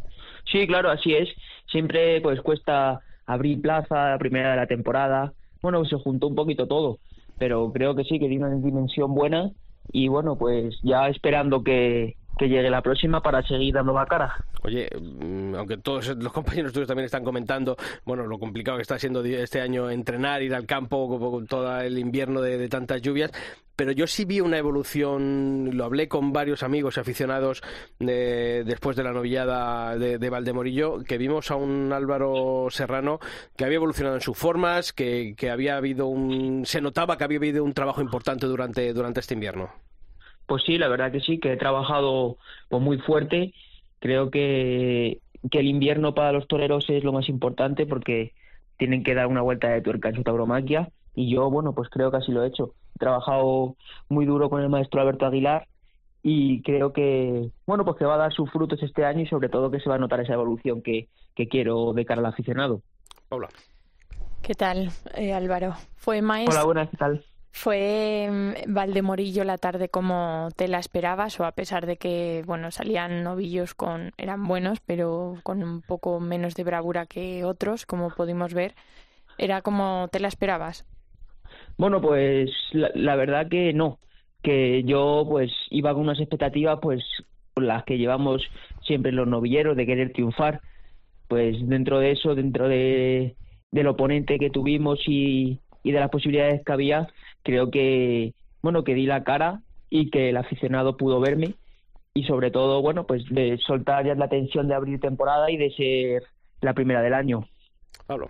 Sí, claro, así es. Siempre pues cuesta abrir plaza, la primera de la temporada. Bueno, se juntó un poquito todo, pero creo que sí, que tiene una dimensión buena, y bueno, pues ya esperando que, que llegue la próxima para seguir dando la cara. Oye, aunque todos los compañeros tuyos también están comentando, bueno, lo complicado que está siendo este año entrenar, ir al campo con todo el invierno de, de tantas lluvias, pero yo sí vi una evolución, lo hablé con varios amigos y aficionados de, después de la novillada de, de Valdemorillo, que vimos a un Álvaro Serrano que había evolucionado en sus formas, que, que había habido un, se notaba que había habido un trabajo importante durante, durante este invierno. Pues sí, la verdad que sí, que he trabajado pues muy fuerte. Creo que, que el invierno para los toreros es lo más importante, porque tienen que dar una vuelta de tuerca en su tauromaquia, y yo, bueno, pues creo que así lo he hecho. He trabajado muy duro con el maestro Alberto Aguilar, y creo que, bueno, pues que va a dar sus frutos este año, y sobre todo que se va a notar esa evolución que, que quiero de cara al aficionado. Paula. ¿Qué tal, eh, Álvaro? Fue maestro... Hola, buenas, ¿qué tal? ¿Fue Valdemorillo la tarde como te la esperabas, o a pesar de que, bueno, salían novillos con eran buenos, pero con un poco menos de bravura que otros, como pudimos ver, era como te la esperabas? Bueno, pues la, la verdad que no, que yo pues iba con unas expectativas pues con las que llevamos siempre los novilleros, de querer triunfar. Pues dentro de eso, dentro de del oponente que tuvimos y, y de las posibilidades que había, creo que, bueno, que di la cara, y que el aficionado pudo verme, y sobre todo, bueno, pues de soltar ya la tensión de abrir temporada y de ser la primera del año. Pablo.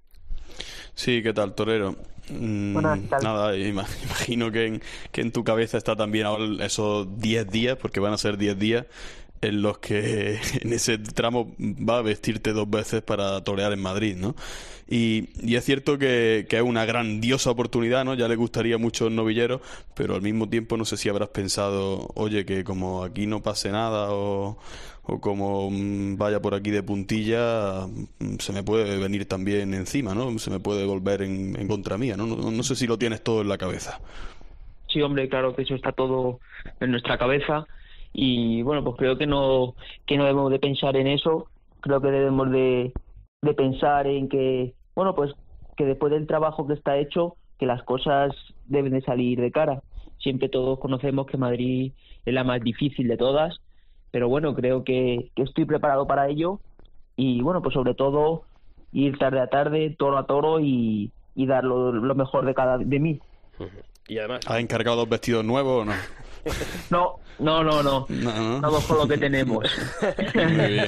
Sí, ¿qué tal, torero? Mm, Buenas, ¿qué tal? Nada, imagino que en, que en tu cabeza está también ahora esos diez días, porque van a ser diez días en los que en ese tramo va a vestirte dos veces para torear en Madrid, ¿no? Y, y es cierto que, que es una grandiosa oportunidad, ¿no? Ya le gustaría mucho al novillero, pero al mismo tiempo no sé si habrás pensado, oye, que como aquí no pase nada, o, o como vaya por aquí de puntilla, se me puede venir también encima, ¿no? Se me puede volver en, en contra mía, ¿no? No, no sé si lo tienes todo en la cabeza. Sí, hombre, claro que eso está todo en nuestra cabeza. Y bueno, pues creo que no que no debemos de pensar en eso. Creo que debemos de, de pensar en que, bueno, pues que después del trabajo que está hecho, que las cosas deben de salir de cara. Siempre todos conocemos que Madrid es la más difícil de todas, pero bueno, creo que, que estoy preparado para ello, y bueno, pues sobre todo ir tarde a tarde, toro a toro, y, y dar lo, lo mejor de cada de mí. Y además, ¿has encargado dos vestidos nuevos o no? No, No, no, no. No, no. Vamos con lo que tenemos. Muy bien.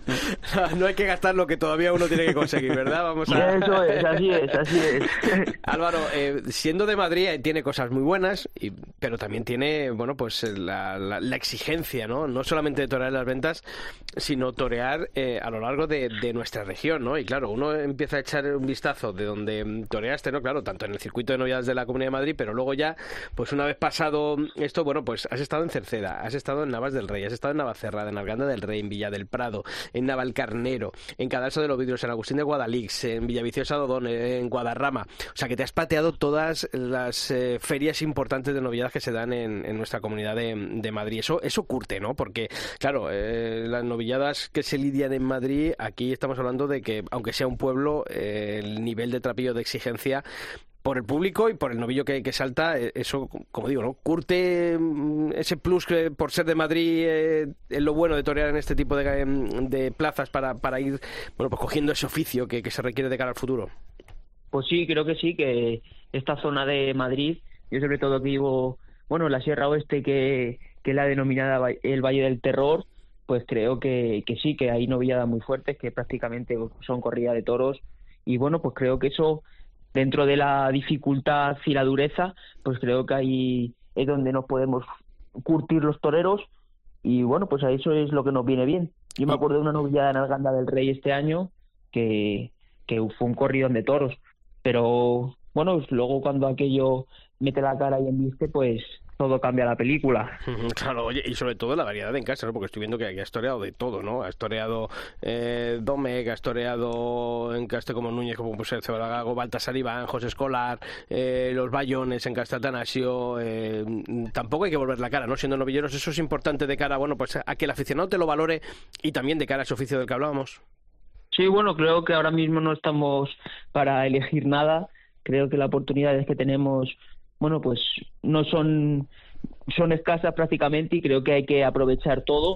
No hay que gastar lo que todavía uno tiene que conseguir, ¿verdad? Vamos a... Eso es, así es, así es. Álvaro, eh, siendo de Madrid, eh, tiene cosas muy buenas, y, pero también tiene, bueno, pues la, la, la exigencia, ¿no? No solamente de torear las ventas, sino torear eh, a lo largo de, de nuestra región, ¿no? Y claro, uno empieza a echar un vistazo de donde toreaste, ¿no? Claro, tanto en el circuito de novedades de la Comunidad de Madrid, pero luego ya, pues una vez pasado esto, bueno, pues has estado en Cerceda, has estado en Navas del Rey, has estado en Navacerrada, en Arganda del Rey, en Villa del Prado, en Navalcarnero, en Cadalso de los Vidrios, en Agustín de Guadalix, en Villaviciosa de Odón, en Guadarrama. O sea, que te has pateado todas las eh, ferias importantes de novedades que se dan en, en nuestra Comunidad de, de Madrid. Eso, eso curte, ¿no? Porque, claro, eh, las novilladas que se lidian en Madrid, aquí estamos hablando de que, aunque sea un pueblo, eh, el nivel de trapillo de exigencia por el público y por el novillo que, que salta, eso, como digo, ¿no? Curte ese plus que por ser de Madrid eh, es lo bueno de torear en este tipo de, de plazas para, para ir, bueno, pues cogiendo ese oficio que, que se requiere de cara al futuro. Pues sí, creo que sí, que esta zona de Madrid, yo sobre todo que vivo, bueno, la Sierra Oeste, que, que es la denominada el Valle del Terror, pues creo que, que sí, que hay novilladas muy fuertes, que prácticamente son corrida de toros, y bueno, pues creo que eso, dentro de la dificultad y la dureza, pues creo que ahí es donde nos podemos curtir los toreros, y bueno, pues a eso es lo que nos viene bien. Yo me acuerdo de una novillada en Arganda del Rey este año, que, que fue un corridón de toros, pero bueno, pues luego cuando aquello mete la cara y embiste, pues todo cambia la película. Claro, oye, y sobre todo la variedad de encastes, ¿no? Porque estoy viendo que has toreado de todo, ¿no? Has toreado eh, Domecq, has toreado encaste como Núñez, como pues, el Cebagago, Baltasar Iván, José Escolar, eh, los Bayones, encaste Atanasio. Eh, tampoco hay que volver la cara, ¿no? Siendo novilleros, eso es importante de cara, bueno, pues a que el aficionado te lo valore y también de cara a ese oficio del que hablábamos. Sí, bueno, creo que ahora mismo no estamos para elegir nada. Creo que las oportunidades que tenemos, bueno, pues no son son escasas prácticamente, y creo que hay que aprovechar todo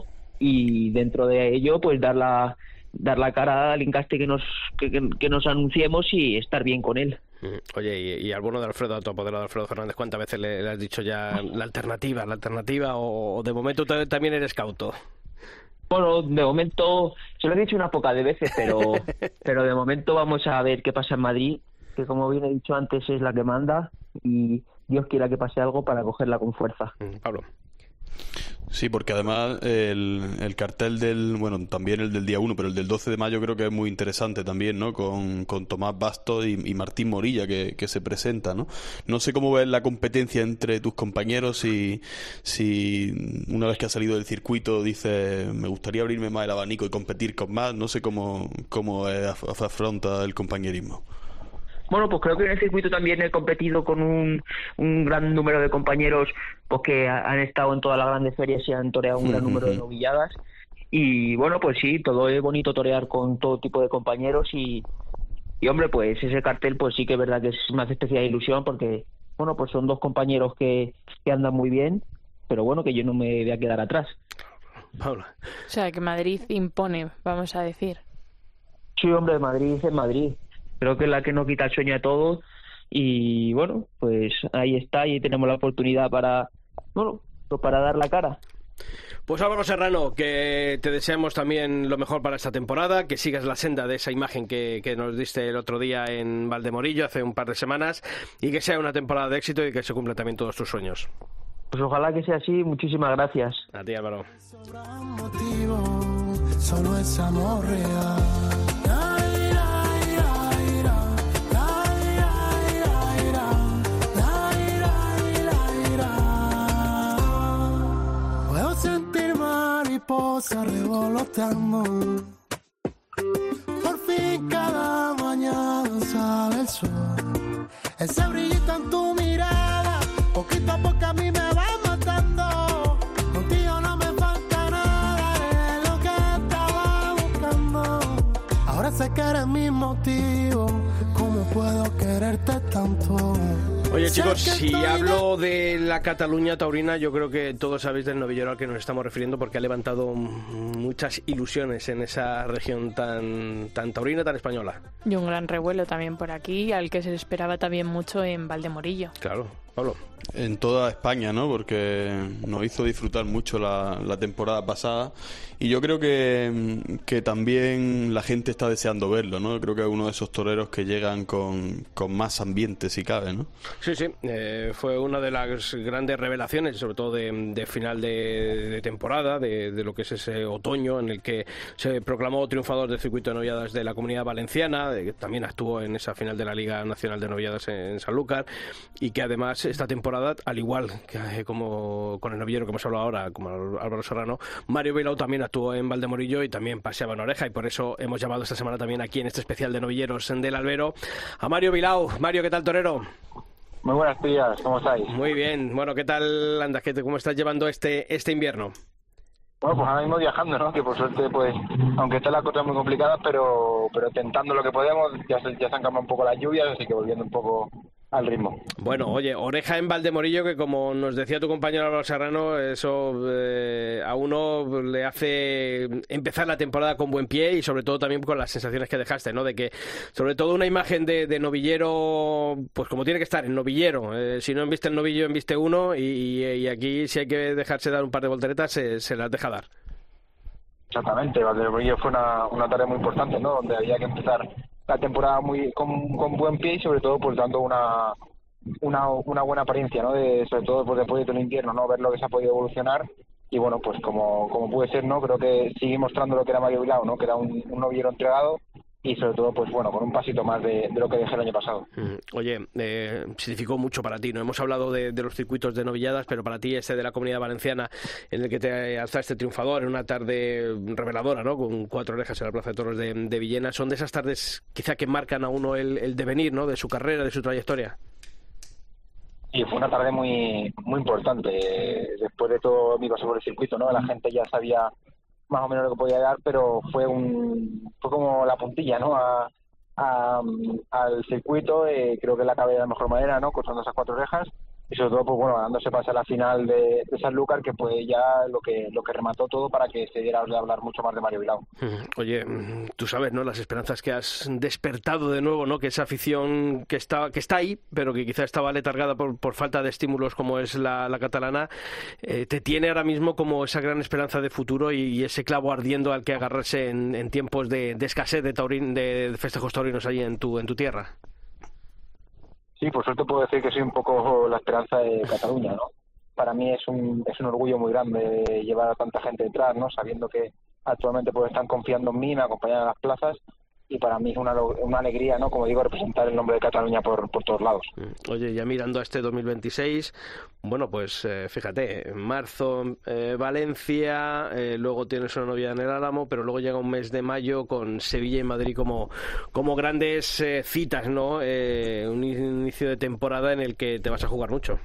y dentro de ello pues dar la dar la cara al encaste que nos que, que nos anunciemos y estar bien con él. Oye, y, y al bueno de Alfredo, a tu apoderado Alfredo Fernández, ¿cuántas veces le, le has dicho ya la alternativa, la alternativa o, o de momento t- también eres cauto? Bueno, de momento se lo he dicho unas pocas de veces, pero pero de momento vamos a ver qué pasa en Madrid, que como bien he dicho antes es la que manda, y Dios quiera que pase algo para cogerla con fuerza. Pablo. Sí, porque además el, el cartel del, bueno, también el del día uno, pero el del doce de mayo creo que es muy interesante también, ¿no? Con, con Tomás Bastos y, y Martín Morilla que, que se presenta, ¿no? No sé cómo ves la competencia entre tus compañeros, si, si una vez que has salido del circuito dices, me gustaría abrirme más el abanico y competir con más, no sé cómo, cómo es, afronta el compañerismo. Bueno, pues creo que en el circuito también he competido con un, un gran número de compañeros pues que han estado en todas las grandes ferias y han toreado un gran número de novilladas. Y bueno, pues sí, todo es bonito torear con todo tipo de compañeros y, y hombre, pues ese cartel pues sí que es verdad que es, me hace especial ilusión porque, bueno, pues son dos compañeros que, que andan muy bien, pero bueno, que yo no me voy a quedar atrás. Paula. O sea, que Madrid impone, vamos a decir. Sí, hombre, Madrid es Madrid. Creo que es la que nos quita el sueño a todos y bueno, pues ahí está y tenemos la oportunidad para, bueno, pues para dar la cara. Pues Álvaro Serrano, que te deseamos también lo mejor para esta temporada, que sigas la senda de esa imagen que, que nos diste el otro día en Valdemorillo hace un par de semanas y que sea una temporada de éxito y que se cumplan también todos tus sueños. Pues ojalá que sea así, muchísimas gracias. A ti, Álvaro. Solo es amor real. Mariposa revolotando, por fin cada mañana sale el sol, ese brillito en tu mirada, poquito a poco a mí me va matando, contigo no me falta nada de lo que estaba buscando, ahora sé que eres mi motivo, ¿cómo puedo quererte tanto? Oye chicos, si hablo de la Cataluña taurina, yo creo que todos sabéis del novillero al que nos estamos refiriendo porque ha levantado muchas ilusiones en esa región tan, tan taurina, tan española. Y un gran revuelo también por aquí, al que se le esperaba también mucho en Valdemorillo. Claro. Pablo. En toda España, ¿no? Porque nos hizo disfrutar mucho la, la temporada pasada y yo creo que, que también la gente está deseando verlo, ¿no? Creo que es uno de esos toreros que llegan con, con más ambiente, si cabe, ¿no? Sí, sí, eh, fue una de las grandes revelaciones, sobre todo de, de final de, de temporada, de, de lo que es ese otoño en el que se proclamó triunfador del circuito de noviadas de la Comunidad Valenciana, de, también actuó en esa final de la Liga Nacional de Noviadas en, en Sanlúcar, y que además esta temporada, al igual que eh, como con el novillero que hemos hablado ahora, como Álvaro Serrano, Mario Bilbao también actuó en Valdemorillo y también paseaba en oreja, y por eso hemos llamado esta semana también aquí en este especial de novilleros del Albero a Mario Bilbao. Mario, ¿qué tal, torero? Muy buenos días, ¿cómo estáis? Muy bien, bueno, ¿qué tal andas? ¿Cómo estás llevando este este invierno? Bueno, pues ahora mismo viajando, ¿no? Que por suerte, pues, aunque está la cosa muy complicada, pero pero tentando lo que podemos, ya se, ya se han cambiado un poco las lluvias, así que volviendo un poco al ritmo. Bueno, oye, oreja en Valdemorillo, que como nos decía tu compañero Álvaro Serrano, eso eh, a uno le hace empezar la temporada con buen pie y sobre todo también con las sensaciones que dejaste, ¿no? De que sobre todo una imagen de, de novillero, pues como tiene que estar, en novillero. Eh, si no enviste el novillo, enviste uno y, y, y aquí si hay que dejarse dar un par de volteretas, se, se las deja dar. Exactamente, Valdemorillo fue una, una tarea muy importante, ¿no? Donde había que empezar la temporada muy con, con buen pie y sobre todo pues dando una una, una buena apariencia, ¿no? De, sobre todo pues, después del invierno, ¿no? Ver lo que se ha podido evolucionar y bueno, pues como como puede ser, ¿no? Creo que sigue mostrando lo que era Mario Bilbao, ¿no? Que era un, un novillero entregado y sobre todo, pues bueno, con un pasito más de, de lo que dejé el año pasado. Oye, eh, significó mucho para ti, ¿no? Hemos hablado de, de los circuitos de novilladas, pero para ti ese de la Comunidad Valenciana, en el que te alzaste triunfador en una tarde reveladora, ¿no? Con cuatro orejas en la Plaza de Toros de, de Villena, son de esas tardes quizá que marcan a uno el, el devenir, ¿no? De su carrera, de su trayectoria. Sí, fue una tarde muy muy importante. Después de todo mi paso por el circuito, ¿no? La gente ya sabía más o menos lo que podía dar, pero fue un fue como la puntilla, ¿no? A, a, al circuito, eh, creo que la acabé de la mejor manera, ¿no? Cruzando esas cuatro orejas y sobre todo, pues bueno, dándose pase a la final de, de Sanlúcar, que fue ya lo que lo que remató todo para que se diera a hablar mucho más de Mario Bilbao. Oye, tú sabes, ¿no? Las esperanzas que has despertado de nuevo, ¿no? Que esa afición que está que está ahí, pero que quizá estaba letargada por, por falta de estímulos como es la, la catalana, eh, te tiene ahora mismo como esa gran esperanza de futuro y, y ese clavo ardiendo al que agarrarse en, en tiempos de, de escasez de, taurín, de festejos taurinos allí en tu en tu tierra. Sí, por suerte puedo decir que soy un poco la esperanza de Cataluña, ¿no? Para mí es un es un orgullo muy grande llevar a tanta gente detrás, ¿no? Sabiendo que actualmente pues están confiando en mí, me acompañan a las plazas y para mí es una, una alegría, ¿no? Como digo, representar el nombre de Cataluña por, por todos lados. Oye, ya mirando a este dos mil veintiséis, bueno, pues eh, fíjate, en marzo eh, Valencia, eh, luego tienes una novia en el Álamo, pero luego llega un mes de mayo con Sevilla y Madrid como, como grandes eh, citas, ¿no? Eh, un inicio de temporada en el que te vas a jugar mucho.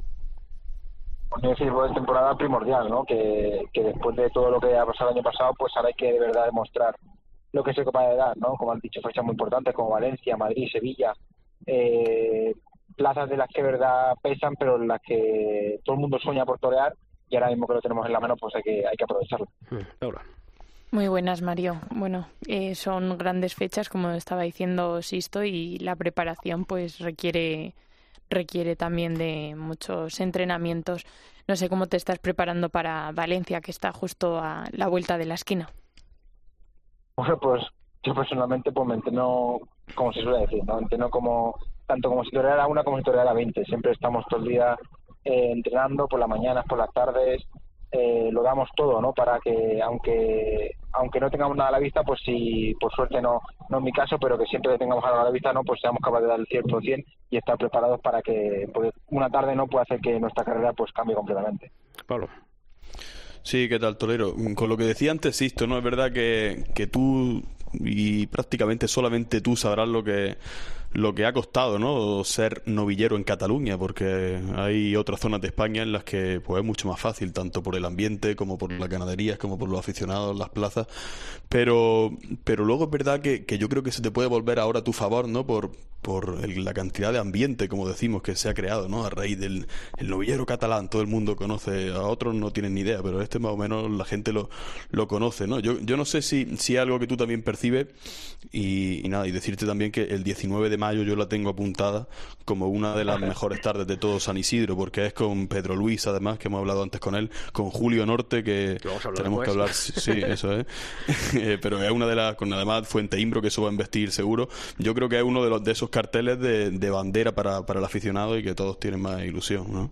Es decir, es temporada primordial, ¿no? Que, que después de todo lo que ha pasado el año pasado, pues ahora hay que de verdad demostrar lo que soy capaz de dar, ¿no? Como han dicho, fechas muy importantes como Valencia, Madrid, Sevilla, eh, plazas de las que de verdad pesan, pero en las que todo el mundo sueña por torear y ahora mismo que lo tenemos en la mano, pues hay que hay que aprovecharlo. Ahora. Muy buenas, Mario. Bueno, eh, son grandes fechas, como estaba diciendo Sisto, y la preparación pues requiere requiere también de muchos entrenamientos. No sé cómo te estás preparando para Valencia, que está justo a la vuelta de la esquina. Bueno, pues yo personalmente pues me entreno, como se suele decir, ¿no? Entreno como, tanto como si toreara a una como si toreara a veinte. Siempre estamos todo el día eh, entrenando, por las mañanas, por las tardes, eh, lo damos todo, ¿no? Para que, aunque aunque no tengamos nada a la vista, pues si por suerte no no en mi caso, pero que siempre que tengamos algo a la vista, no, pues seamos capaces de dar el cien por ciento y estar preparados para que pues, una tarde no pueda hacer que nuestra carrera pues cambie completamente. Pablo. Sí, ¿qué tal, torero? Con lo que decía antes, Sisto, ¿no? Es verdad que, que tú y prácticamente solamente tú sabrás lo que lo que ha costado, ¿no? Ser novillero en Cataluña, porque hay otras zonas de España en las que pues es mucho más fácil, tanto por el ambiente como por las ganaderías, como por los aficionados, las plazas, pero pero luego es verdad que, que yo creo que se te puede volver ahora a tu favor, ¿no? Por por el, la cantidad de ambiente, como decimos, que se ha creado, ¿no? A raíz del el novillero catalán, todo el mundo conoce, a otros no tienen ni idea, pero este más o menos la gente lo, lo conoce, ¿no? Yo, yo no sé si, si es algo que tú también percibes y, y nada, y decirte también que el diecinueve de mayo yo la tengo apuntada como una de las mejores tardes de todo San Isidro, porque es con Pedro Luis, además, que hemos hablado antes con él, con Julio Norte, que tenemos que hablar, sí, eso es, eh, pero es una de las, con además Fuente Imbro, que eso va a investir seguro. Yo creo que es uno de los de esos carteles de, de bandera para, para el aficionado y que todos tienen más ilusión, ¿no?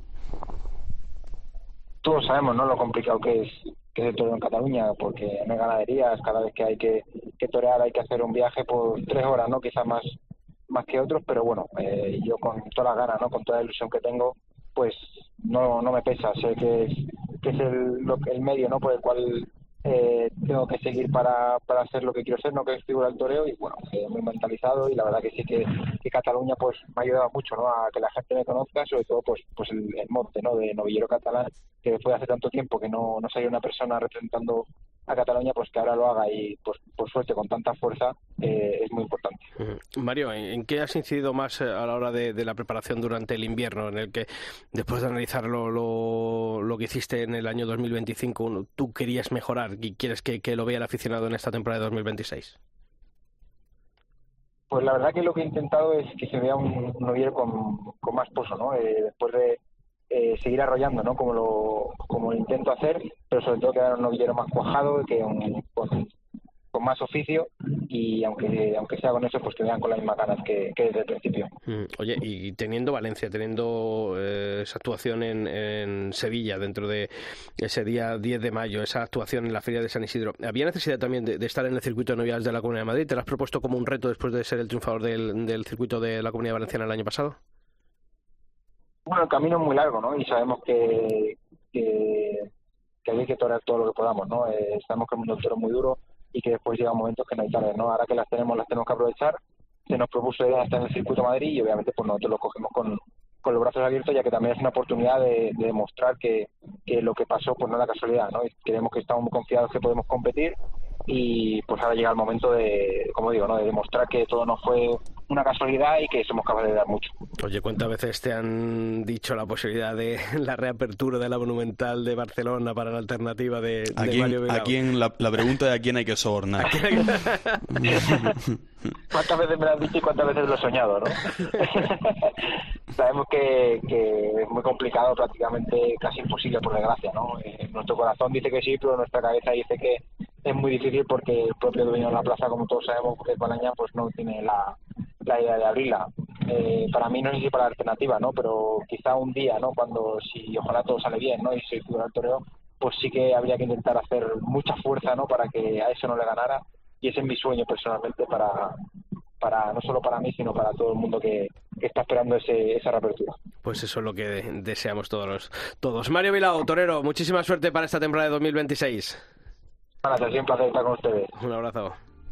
Todos sabemos, ¿no?, lo complicado que es que es el toreo en Cataluña, porque no hay ganaderías, cada vez que hay que, que torear hay que hacer un viaje por tres horas, ¿no?, quizás más más que otros, pero bueno, eh, yo con todas las ganas, ¿no?, con toda la ilusión que tengo, pues no no me pesa, sé que es que es el, lo, el medio, ¿no?, por el cual eh, tengo que seguir para, para hacer lo que quiero hacer, no que es figura del toreo, y bueno, eh, muy mentalizado, y la verdad que sí que, que Cataluña pues me ha ayudado mucho, ¿no?, a que la gente me conozca, sobre todo pues pues el, el monte, ¿no?, de novillero catalán, que después de hace tanto tiempo que no, no salía una persona representando a Cataluña, pues que ahora lo haga y pues por suerte con tanta fuerza, eh, es muy importante. Uh-huh. Mario, ¿en qué has incidido más a la hora de, de la preparación durante el invierno, en el que después de analizar lo, lo, lo que hiciste en el año dos mil veinticinco, tú querías mejorar y quieres que, que lo vea el aficionado en esta temporada de dos mil veintiséis? Pues la verdad que lo que he intentado es que se vea un, un novillero con, con más pozo, ¿no? Eh, después de Eh, seguir arrollando, ¿no?, como lo como lo intento hacer, pero sobre todo quedar un novillero más cuajado, que un, con, con más oficio, y aunque aunque sea con eso, pues que vean con las mismas ganas que, que desde el principio. Mm, oye, y teniendo Valencia, teniendo eh, esa actuación en, en Sevilla dentro de ese día diez de mayo, esa actuación en la Feria de San Isidro, ¿había necesidad también de, de estar en el circuito de novilladas de la Comunidad de Madrid? ¿Te lo has propuesto como un reto después de ser el triunfador del, del circuito de la Comunidad Valenciana el año pasado? Bueno, el camino es muy largo, ¿no? Y sabemos que, que, que hay que torear todo lo que podamos, ¿no? Eh, sabemos que el mundo del toro es muy duro y que después llegan momentos que no hay tarde, ¿no? Ahora que las tenemos, las tenemos que aprovechar. Se nos propuso idea estar en el circuito de Madrid y obviamente pues nosotros lo cogemos con, con los brazos abiertos, ya que también es una oportunidad de, de demostrar que, que lo que pasó pues no es la casualidad, ¿no? Y creemos que estamos muy confiados que podemos competir y pues ahora llega el momento de, como digo, ¿no?, de demostrar que todo no fue una casualidad y que somos capaces de dar mucho. Oye, ¿cuántas veces te han dicho la posibilidad de la reapertura de la Monumental de Barcelona para la alternativa de, de ¿A quién, Mario Bilbao? ¿a quién, la, la pregunta es a quién hay que sobornar? ¿Cuántas veces me lo han dicho y cuántas veces lo he soñado, no? Sabemos que, que es muy complicado, prácticamente casi imposible, por desgracia, ¿no? Eh, nuestro corazón dice que sí, pero nuestra cabeza dice que es muy difícil porque el propio dueño de la plaza, como todos sabemos, porque Balaña pues no tiene la, la idea de abrirla. Eh, para mí no sé si para la alternativa, ¿no? Pero quizá un día, ¿no?, cuando, si ojalá todo sale bien, ¿no?, y soy figura del toreo, pues sí que habría que intentar hacer mucha fuerza, ¿no?, para que a eso no le ganara, y ese es mi sueño personalmente para, para no solo para mí, sino para todo el mundo que, que está esperando ese, esa reapertura. Pues eso es lo que deseamos todos. todos. Mario Bilbao, torero, muchísima suerte para esta temporada de dos mil veintiséis. Gracias, siempre un placer estar con ustedes. Un abrazo.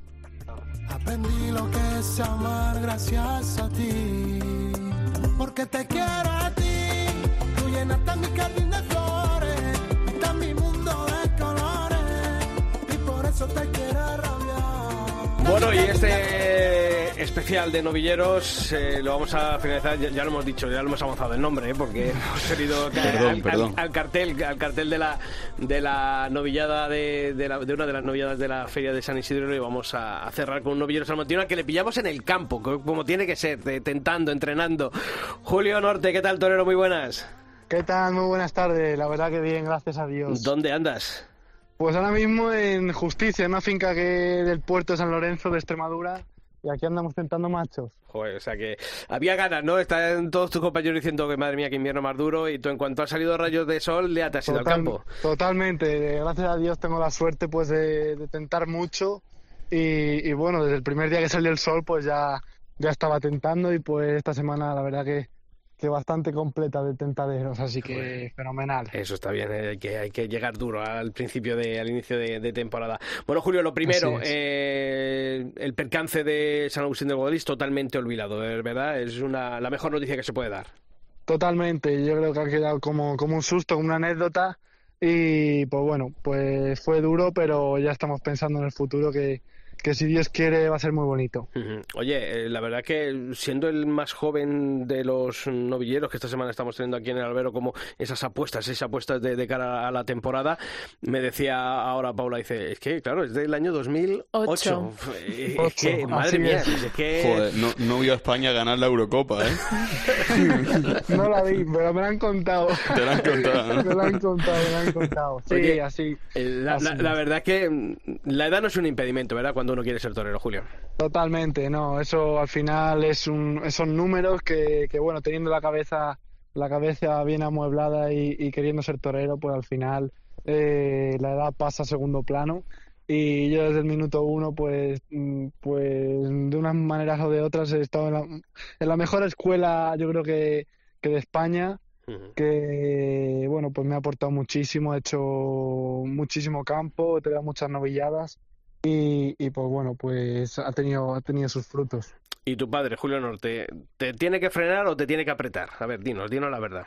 Aprendí lo que es amar gracias a ti, porque te quiero a ti. Tú llenaste mi jardín de flores, está mi mundo de colores, y por eso te quiero rabiar. Bueno, y este especial de novilleros eh, lo vamos a finalizar, ya, ya lo hemos dicho, ya lo hemos avanzado el nombre, ¿eh? Porque hemos querido caer perdón, al, perdón. Al, al cartel al cartel de la de la novillada de, de, la, de una de las novilladas de la Feria de San Isidro, y vamos a, a cerrar con un novillero salmantino que le pillamos en el campo, como tiene que ser, de, tentando, entrenando. Julio Norte, ¿qué tal, torero? Muy buenas. ¿Qué tal? Muy buenas tardes, la verdad que bien, gracias a Dios. ¿Dónde andas? Pues ahora mismo en Justicia, en una finca que del puerto de San Lorenzo de Extremadura, y aquí andamos tentando machos. Joder, o sea que había ganas, ¿no? Están todos tus compañeros diciendo que madre mía, que invierno más duro, y tú en cuanto has salido rayos de sol, ya te has ido al campo. Totalmente, gracias a Dios tengo la suerte pues de, de tentar mucho, y, y bueno, desde el primer día que salió el sol pues ya, ya estaba tentando, y pues esta semana la verdad que que bastante completa de tentaderos, así que bueno, fenomenal. Eso está bien, eh, que hay que llegar duro al principio de, al inicio de, de temporada. Bueno, Julio, lo primero, eh, el percance de San Agustín de Godalís totalmente olvidado, ¿verdad? Es una la mejor noticia que se puede dar. Totalmente, yo creo que ha quedado como, como un susto, como una anécdota, y pues bueno, pues fue duro, pero ya estamos pensando en el futuro, que, que si Dios quiere va a ser muy bonito. Uh-huh. Oye, eh, la verdad que siendo el más joven de los novilleros que esta semana estamos teniendo aquí en el albero, como esas apuestas, esas apuestas de, de cara a la temporada, me decía ahora Paula, dice, es que claro, es del año dos mil ocho. Ocho. Es Ocho, que, madre mía, es. es que... Joder, no, no vio a España ganar la Eurocopa, ¿eh? No la vi, pero me la han contado. Te la han contado, ¿no? Me la han contado, me la han contado. Sí, Oye, así. La, así la, la verdad que la edad no es un impedimento, ¿verdad? Cuando uno quiere ser torero, Julio. Totalmente, no, eso al final es un, son números que, que bueno, teniendo la cabeza la cabeza bien amueblada y, y queriendo ser torero, pues al final eh, la edad pasa a segundo plano. Y yo desde el minuto uno, pues, pues de unas maneras o de otras he estado en la, en la mejor escuela, yo creo que, que de España, uh-huh. que, bueno, pues me ha aportado muchísimo, he hecho muchísimo campo, he tenido muchas novilladas y, y pues bueno, pues ha tenido, ha tenido sus frutos. ¿Y tu padre, Julio Norte, te tiene que frenar o te tiene que apretar? A ver, dinos, dinos la verdad.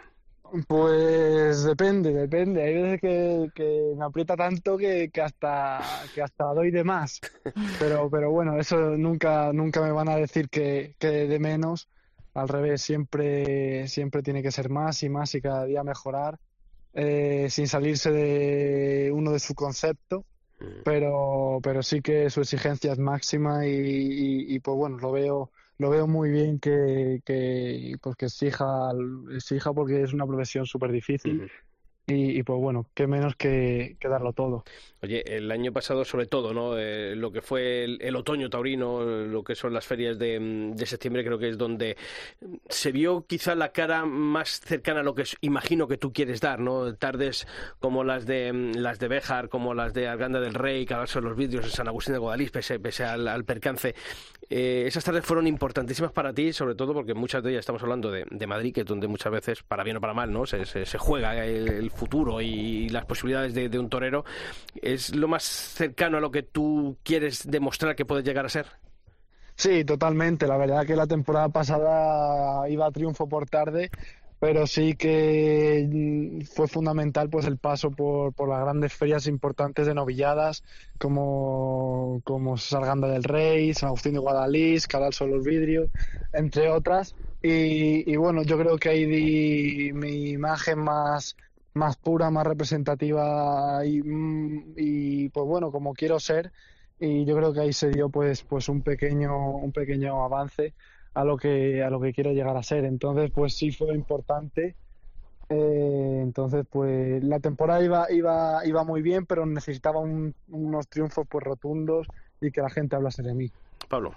Pues depende, depende. Hay veces que, que me aprieta tanto que, que hasta que hasta doy de más. Pero, pero bueno, eso nunca, nunca me van a decir que, que de menos. Al revés, siempre, siempre tiene que ser más y más y cada día mejorar, eh, sin salirse de uno de su concepto. Pero, pero sí que su exigencia es máxima y, y, y pues bueno, lo veo. Lo veo muy bien que, que, pues que exija, exija porque es una profesión súper difícil. Uh-huh. Y, y pues bueno, qué menos que, que darlo todo. Oye, el año pasado sobre todo, ¿no? Eh, lo que fue el, el otoño taurino, lo que son las ferias de, de septiembre, creo que es donde se vio quizá la cara más cercana a lo que es, imagino que tú quieres dar, ¿no? Tardes como las de las de Béjar, como las de Arganda del Rey, Cabalso de los Vidrios, en San Agustín de Guadalís, pese, pese al, al percance. Eh, esas tardes fueron importantísimas para ti, sobre todo porque muchas de ellas estamos hablando de, de Madrid, que es donde muchas veces, para bien o para mal, ¿no? Se, se, se juega el, el futuro y las posibilidades de, de un torero. ¿Es lo más cercano a lo que tú quieres demostrar que puedes llegar a ser? Sí, totalmente. La verdad que la temporada pasada iba a triunfo por tarde, pero sí que fue fundamental pues el paso por, por las grandes ferias importantes de novilladas como, como Sarganda del Rey, San Agustín de Guadalís, Cadalso de los Vidrios, entre otras. Y, y bueno, yo creo que ahí di mi imagen más más pura, más representativa y, y pues bueno, como quiero ser, y yo creo que ahí se dio pues pues un pequeño un pequeño avance a lo que a lo que quiero llegar a ser. Entonces pues sí fue importante. Eh, entonces pues la temporada iba iba iba muy bien, pero necesitaba un, unos triunfos pues rotundos y que la gente hablase de mí. Pablo.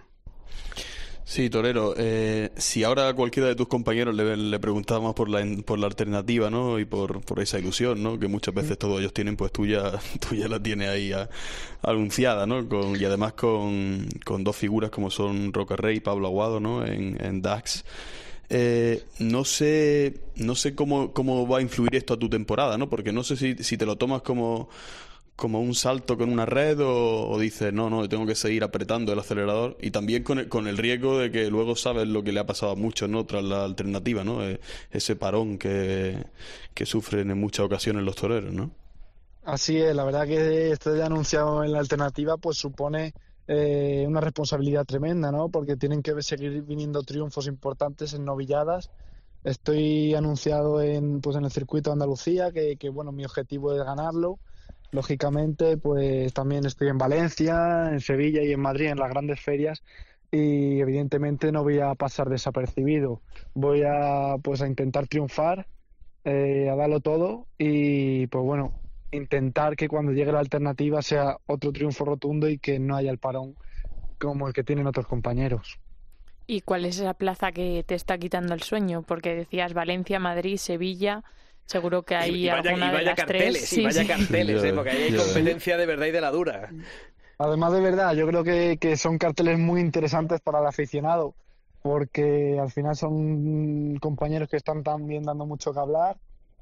Sí, torero, eh, si ahora a cualquiera de tus compañeros le, le preguntábamos por la por la alternativa, ¿no? Y por, por esa ilusión, ¿no? Que muchas veces todos ellos tienen, pues tú ya, tú ya la tienes ahí a, anunciada, ¿no? Con, y además con, con dos figuras como son Roca Rey y Pablo Aguado, ¿no? En, en Dax. Eh, no sé no sé cómo, cómo va a influir esto a tu temporada, ¿no? Porque no sé si, si te lo tomas como... como un salto con una red o, o dices, no, no, tengo que seguir apretando el acelerador, y también con el, con el riesgo de que luego sabes lo que le ha pasado a muchos, ¿no? Tras la alternativa, ¿no? Eh, ese parón que, que sufren en muchas ocasiones los toreros, ¿no? Así es, la verdad que esto ya anunciado en la alternativa pues supone eh, una responsabilidad tremenda, ¿no? Porque tienen que seguir viniendo triunfos importantes en novilladas. Estoy anunciado en pues en el circuito de Andalucía, que, que bueno, mi objetivo es ganarlo. Lógicamente, pues también estoy en Valencia, en Sevilla y en Madrid en las grandes ferias, y evidentemente no voy a pasar desapercibido. Voy a pues a intentar triunfar, eh, a darlo todo y pues bueno, intentar que cuando llegue la alternativa sea otro triunfo rotundo y que no haya el parón como el que tienen otros compañeros. ¿Y cuál es esa plaza que te está quitando el sueño? Porque decías Valencia, Madrid, Sevilla. Seguro que hay y vaya, alguna y vaya de las carteles, tres. Y sí, vaya sí. carteles, ¿eh? Porque ahí hay Yo- competencia de verdad y de la dura. Además de verdad, yo creo que, que son carteles muy interesantes para el aficionado, porque al final son compañeros que están también dando mucho que hablar,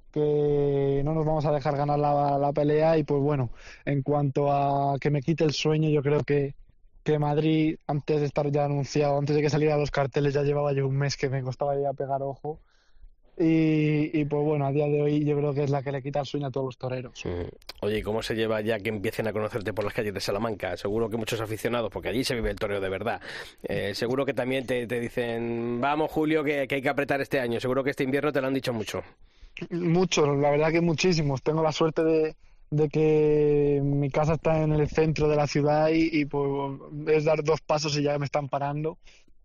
que no nos vamos a dejar ganar la, la pelea, y pues bueno, en cuanto a que me quite el sueño, yo creo que, que Madrid, antes de estar ya anunciado, antes de que saliera los carteles, ya llevaba yo un mes que me costaba ya pegar ojo, Y, y pues bueno, a día de hoy yo creo que es la que le quita el sueño a todos los toreros. Oye, ¿y cómo se lleva ya que empiecen a conocerte por las calles de Salamanca? Seguro que muchos aficionados, porque allí se vive el toreo de verdad, eh, seguro que también te, te dicen, vamos Julio, que, que hay que apretar este año. Seguro que este invierno te lo han dicho mucho. Muchos, la verdad que muchísimos. Tengo la suerte de, de que mi casa está en el centro de la ciudad y, y pues es dar dos pasos y ya me están parando.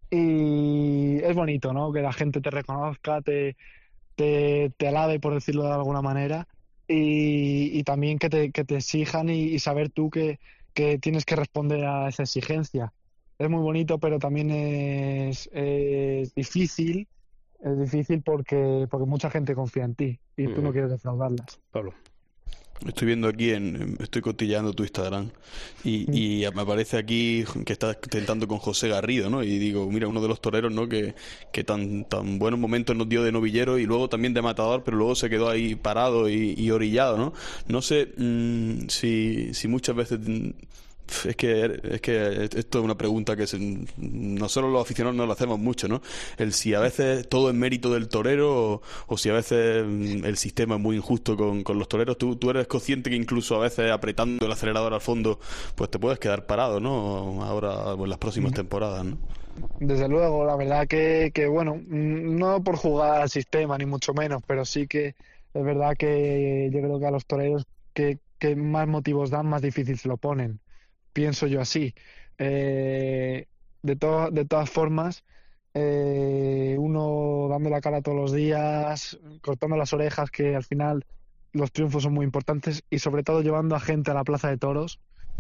Y es bonito, ¿no? Que la gente te reconozca, te... Te, te alabe, por decirlo de alguna manera, y, y también que te, que te exijan y, y saber tú que, que tienes que responder a esa exigencia. Es muy bonito, pero también es, es difícil, es difícil porque, porque mucha gente confía en ti y tú no quieres defraudarlas. Pablo. Estoy viendo aquí, en, estoy cotilleando tu Instagram y, y me aparece aquí que estás tentando con José Garrido, ¿no? Y digo, mira, uno de los toreros, ¿no? Que, que tan, tan buenos momentos nos dio de novillero y luego también de matador, pero luego se quedó ahí parado y, y orillado, ¿no? No sé mmm, si, si muchas veces... Es que, es que esto es una pregunta que se, nosotros los aficionados nos lo hacemos mucho, ¿no? El si a veces todo es mérito del torero o, o si a veces el sistema es muy injusto con, con los toreros. ¿Tú, tú eres consciente que incluso a veces apretando el acelerador al fondo pues te puedes quedar parado, ¿no? Ahora o en las próximas temporadas, ¿no? Desde luego, la verdad que, que bueno, no por jugar al sistema ni mucho menos, pero sí que es verdad que yo creo que a los toreros que, que más motivos dan, más difícil se lo ponen. Pienso yo así. Eh, de, to- de todas formas, eh, uno dando la cara todos los días, cortando las orejas, que al final los triunfos son muy importantes, y sobre todo llevando a gente a la plaza de toros,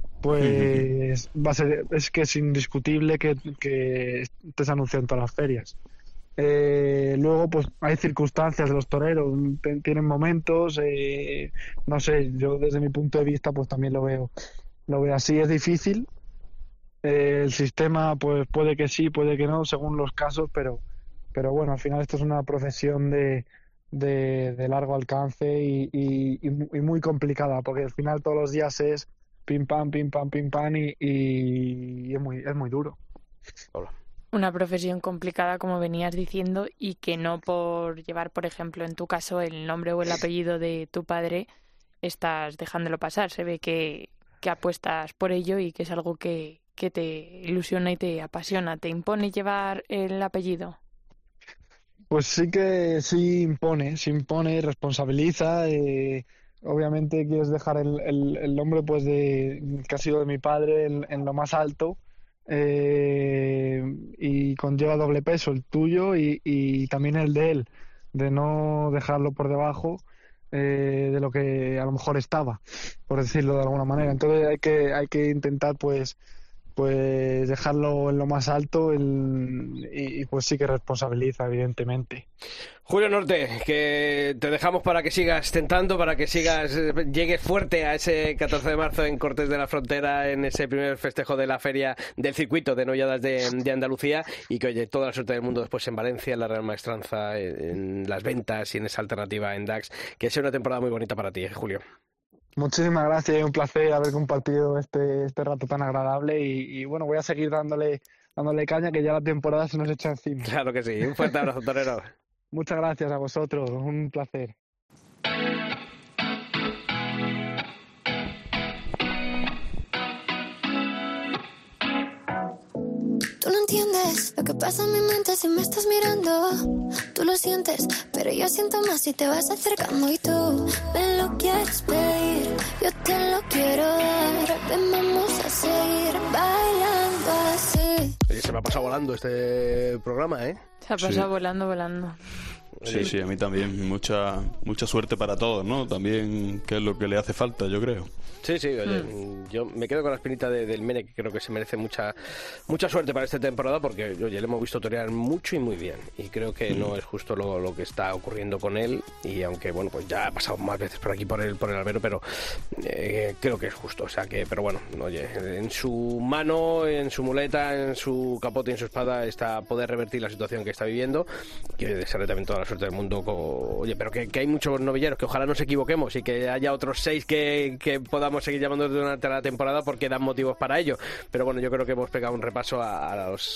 pues va a ser, es que es indiscutible que, que estés anunciado en todas las ferias. Eh, luego pues hay circunstancias de los toreros, t- tienen momentos, eh, no sé, yo desde mi punto de vista pues también lo veo lo veo así. Es difícil, eh, el sistema pues puede que sí, puede que no, según los casos, pero pero bueno, al final esto es una profesión de, de, de largo alcance y, y, y mu- y muy complicada, porque al final todos los días es pim pam, pim pam, pim pam y, y, y es muy es muy duro. Hola. Una profesión complicada, como venías diciendo, y que no por llevar, por ejemplo, en tu caso, el nombre o el apellido de tu padre, estás dejándolo pasar. Se ve que, que apuestas por ello y que es algo que, que te ilusiona y te apasiona. ¿Te impone llevar el apellido? Pues sí que sí impone, sí impone, responsabiliza. Eh, obviamente quieres dejar el, el, el nombre pues de que ha sido de mi padre en, en lo más alto, eh, y conlleva doble peso, el tuyo y, y también el de él, de no dejarlo por debajo eh, de lo que a lo mejor estaba, por decirlo de alguna manera. Entonces hay que hay que intentar pues pues dejarlo en lo más alto, el, y, y pues sí que responsabiliza, evidentemente. Julio Norte, que te dejamos para que sigas tentando, para que sigas eh, llegues fuerte a ese catorce de marzo en Cortes de la Frontera, en ese primer festejo de la feria del circuito de novilladas de, de Andalucía, y que oye, toda la suerte del mundo después en Valencia, en la Real Maestranza, en, en las ventas y en esa alternativa en Dax. Que sea una temporada muy bonita para ti, ¿eh, Julio? Muchísimas gracias, es un placer haber compartido este este rato tan agradable y, y bueno, voy a seguir dándole dándole caña, que ya la temporada se nos echa encima. Claro que sí, un fuerte abrazo, torero. Muchas gracias a vosotros, un placer. Tú no entiendes lo que pasa en mi mente si me estás mirando. Tú lo sientes, pero yo siento más si te vas acercando. Y tú me lo quieres pedir, yo te lo quiero dar. Ven, vamos a seguir bailando así. Oye, se me ha pasado volando este programa, ¿eh? Se ha pasado Sí. volando, volando. Sí, sí, a mí también. Mucha mucha suerte para todos, ¿no? También, que es lo que le hace falta, yo creo. Sí, sí, oye, mm. yo me quedo con la espinita de, del Mene, que creo que se merece mucha mucha suerte para esta temporada, porque oye, le hemos visto torear mucho y muy bien, y creo que mm. no es justo lo, lo que está ocurriendo con él, y aunque, bueno, pues ya ha pasado más veces por aquí por el, por el albero, pero eh, creo que es justo, o sea que, pero bueno, oye, en su mano, en su muleta, en su capote y en su espada está poder revertir la situación que está viviendo, y desearle también toda la suerte del mundo, con, oye, pero que, que hay muchos novilleros, que ojalá nos equivoquemos y que haya otros seis que, que podamos seguir llamando durante la temporada, porque dan motivos para ello. Pero bueno, yo creo que hemos pegado un repaso a, a los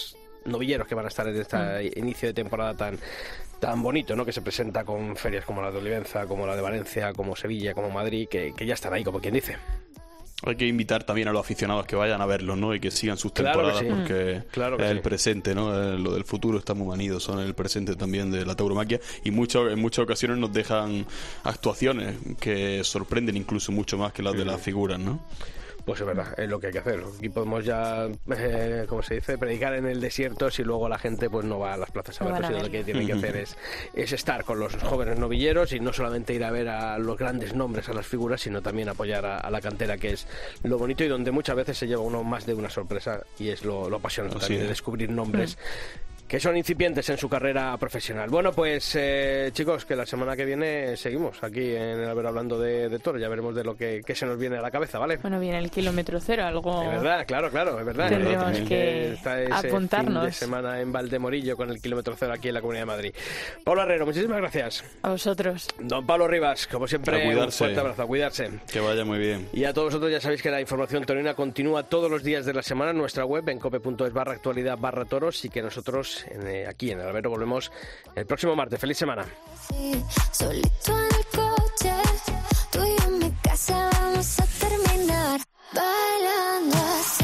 novilleros que van a estar en este mm. inicio de temporada tan tan bonito, ¿no? Que se presenta con ferias como la de Olivenza, como la de Valencia, como Sevilla, como Madrid, que, que ya están ahí, como quien dice. Hay que invitar también a los aficionados que vayan a verlos, ¿no? Y que sigan sus temporadas, claro sí. porque claro es el sí. presente, ¿no? Lo del futuro está muy manido, son el presente también de la tauromaquia, y mucho, en muchas ocasiones nos dejan actuaciones que sorprenden incluso mucho más que las de las figuras, ¿no? Pues es verdad, es lo que hay que hacer. Aquí podemos ya, eh, como se dice, predicar en el desierto si luego la gente pues no va a las plazas a ver, pues, lo que tienen que hacer es, es estar con los jóvenes novilleros y no solamente ir a ver a los grandes nombres, a las figuras, sino también apoyar a, a la cantera, que es lo bonito y donde muchas veces se lleva uno más de una sorpresa, y es lo, lo apasionante también de descubrir nombres mm. que son incipientes en su carrera profesional. Bueno, pues eh, chicos, que la semana que viene seguimos aquí en el Albero hablando de, de toro. Ya veremos de lo que, que se nos viene a la cabeza, ¿vale? Bueno, viene el kilómetro cero, algo... Es verdad, claro, claro, es verdad. Tendremos que, que está ese apuntarnos. Fin de semana en Valdemorillo con el kilómetro cero aquí en la Comunidad de Madrid. Pablo Herrero, muchísimas gracias. A vosotros. Don Pablo Rivas, como siempre, un fuerte abrazo, a cuidarse. Que vaya muy bien. Y a todos vosotros ya sabéis que la información torina continúa todos los días de la semana en nuestra web, en cope punto es barra actualidad barra toros, y que nosotros en, eh, aquí en el Albero volvemos el próximo martes. ¡Feliz semana! Sí, solito en el coche, tú y yo en mi casa vamos a terminar bailando así.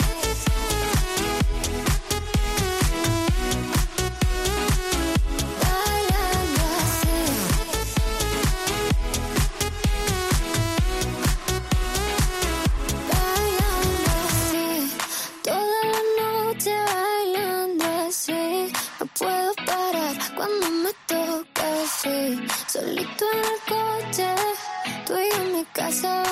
Bailando así. Bailando así. Toda la noche bailando así. No puedo parar cuando me toca así. Solito en el coche, tú y yo en mi casa.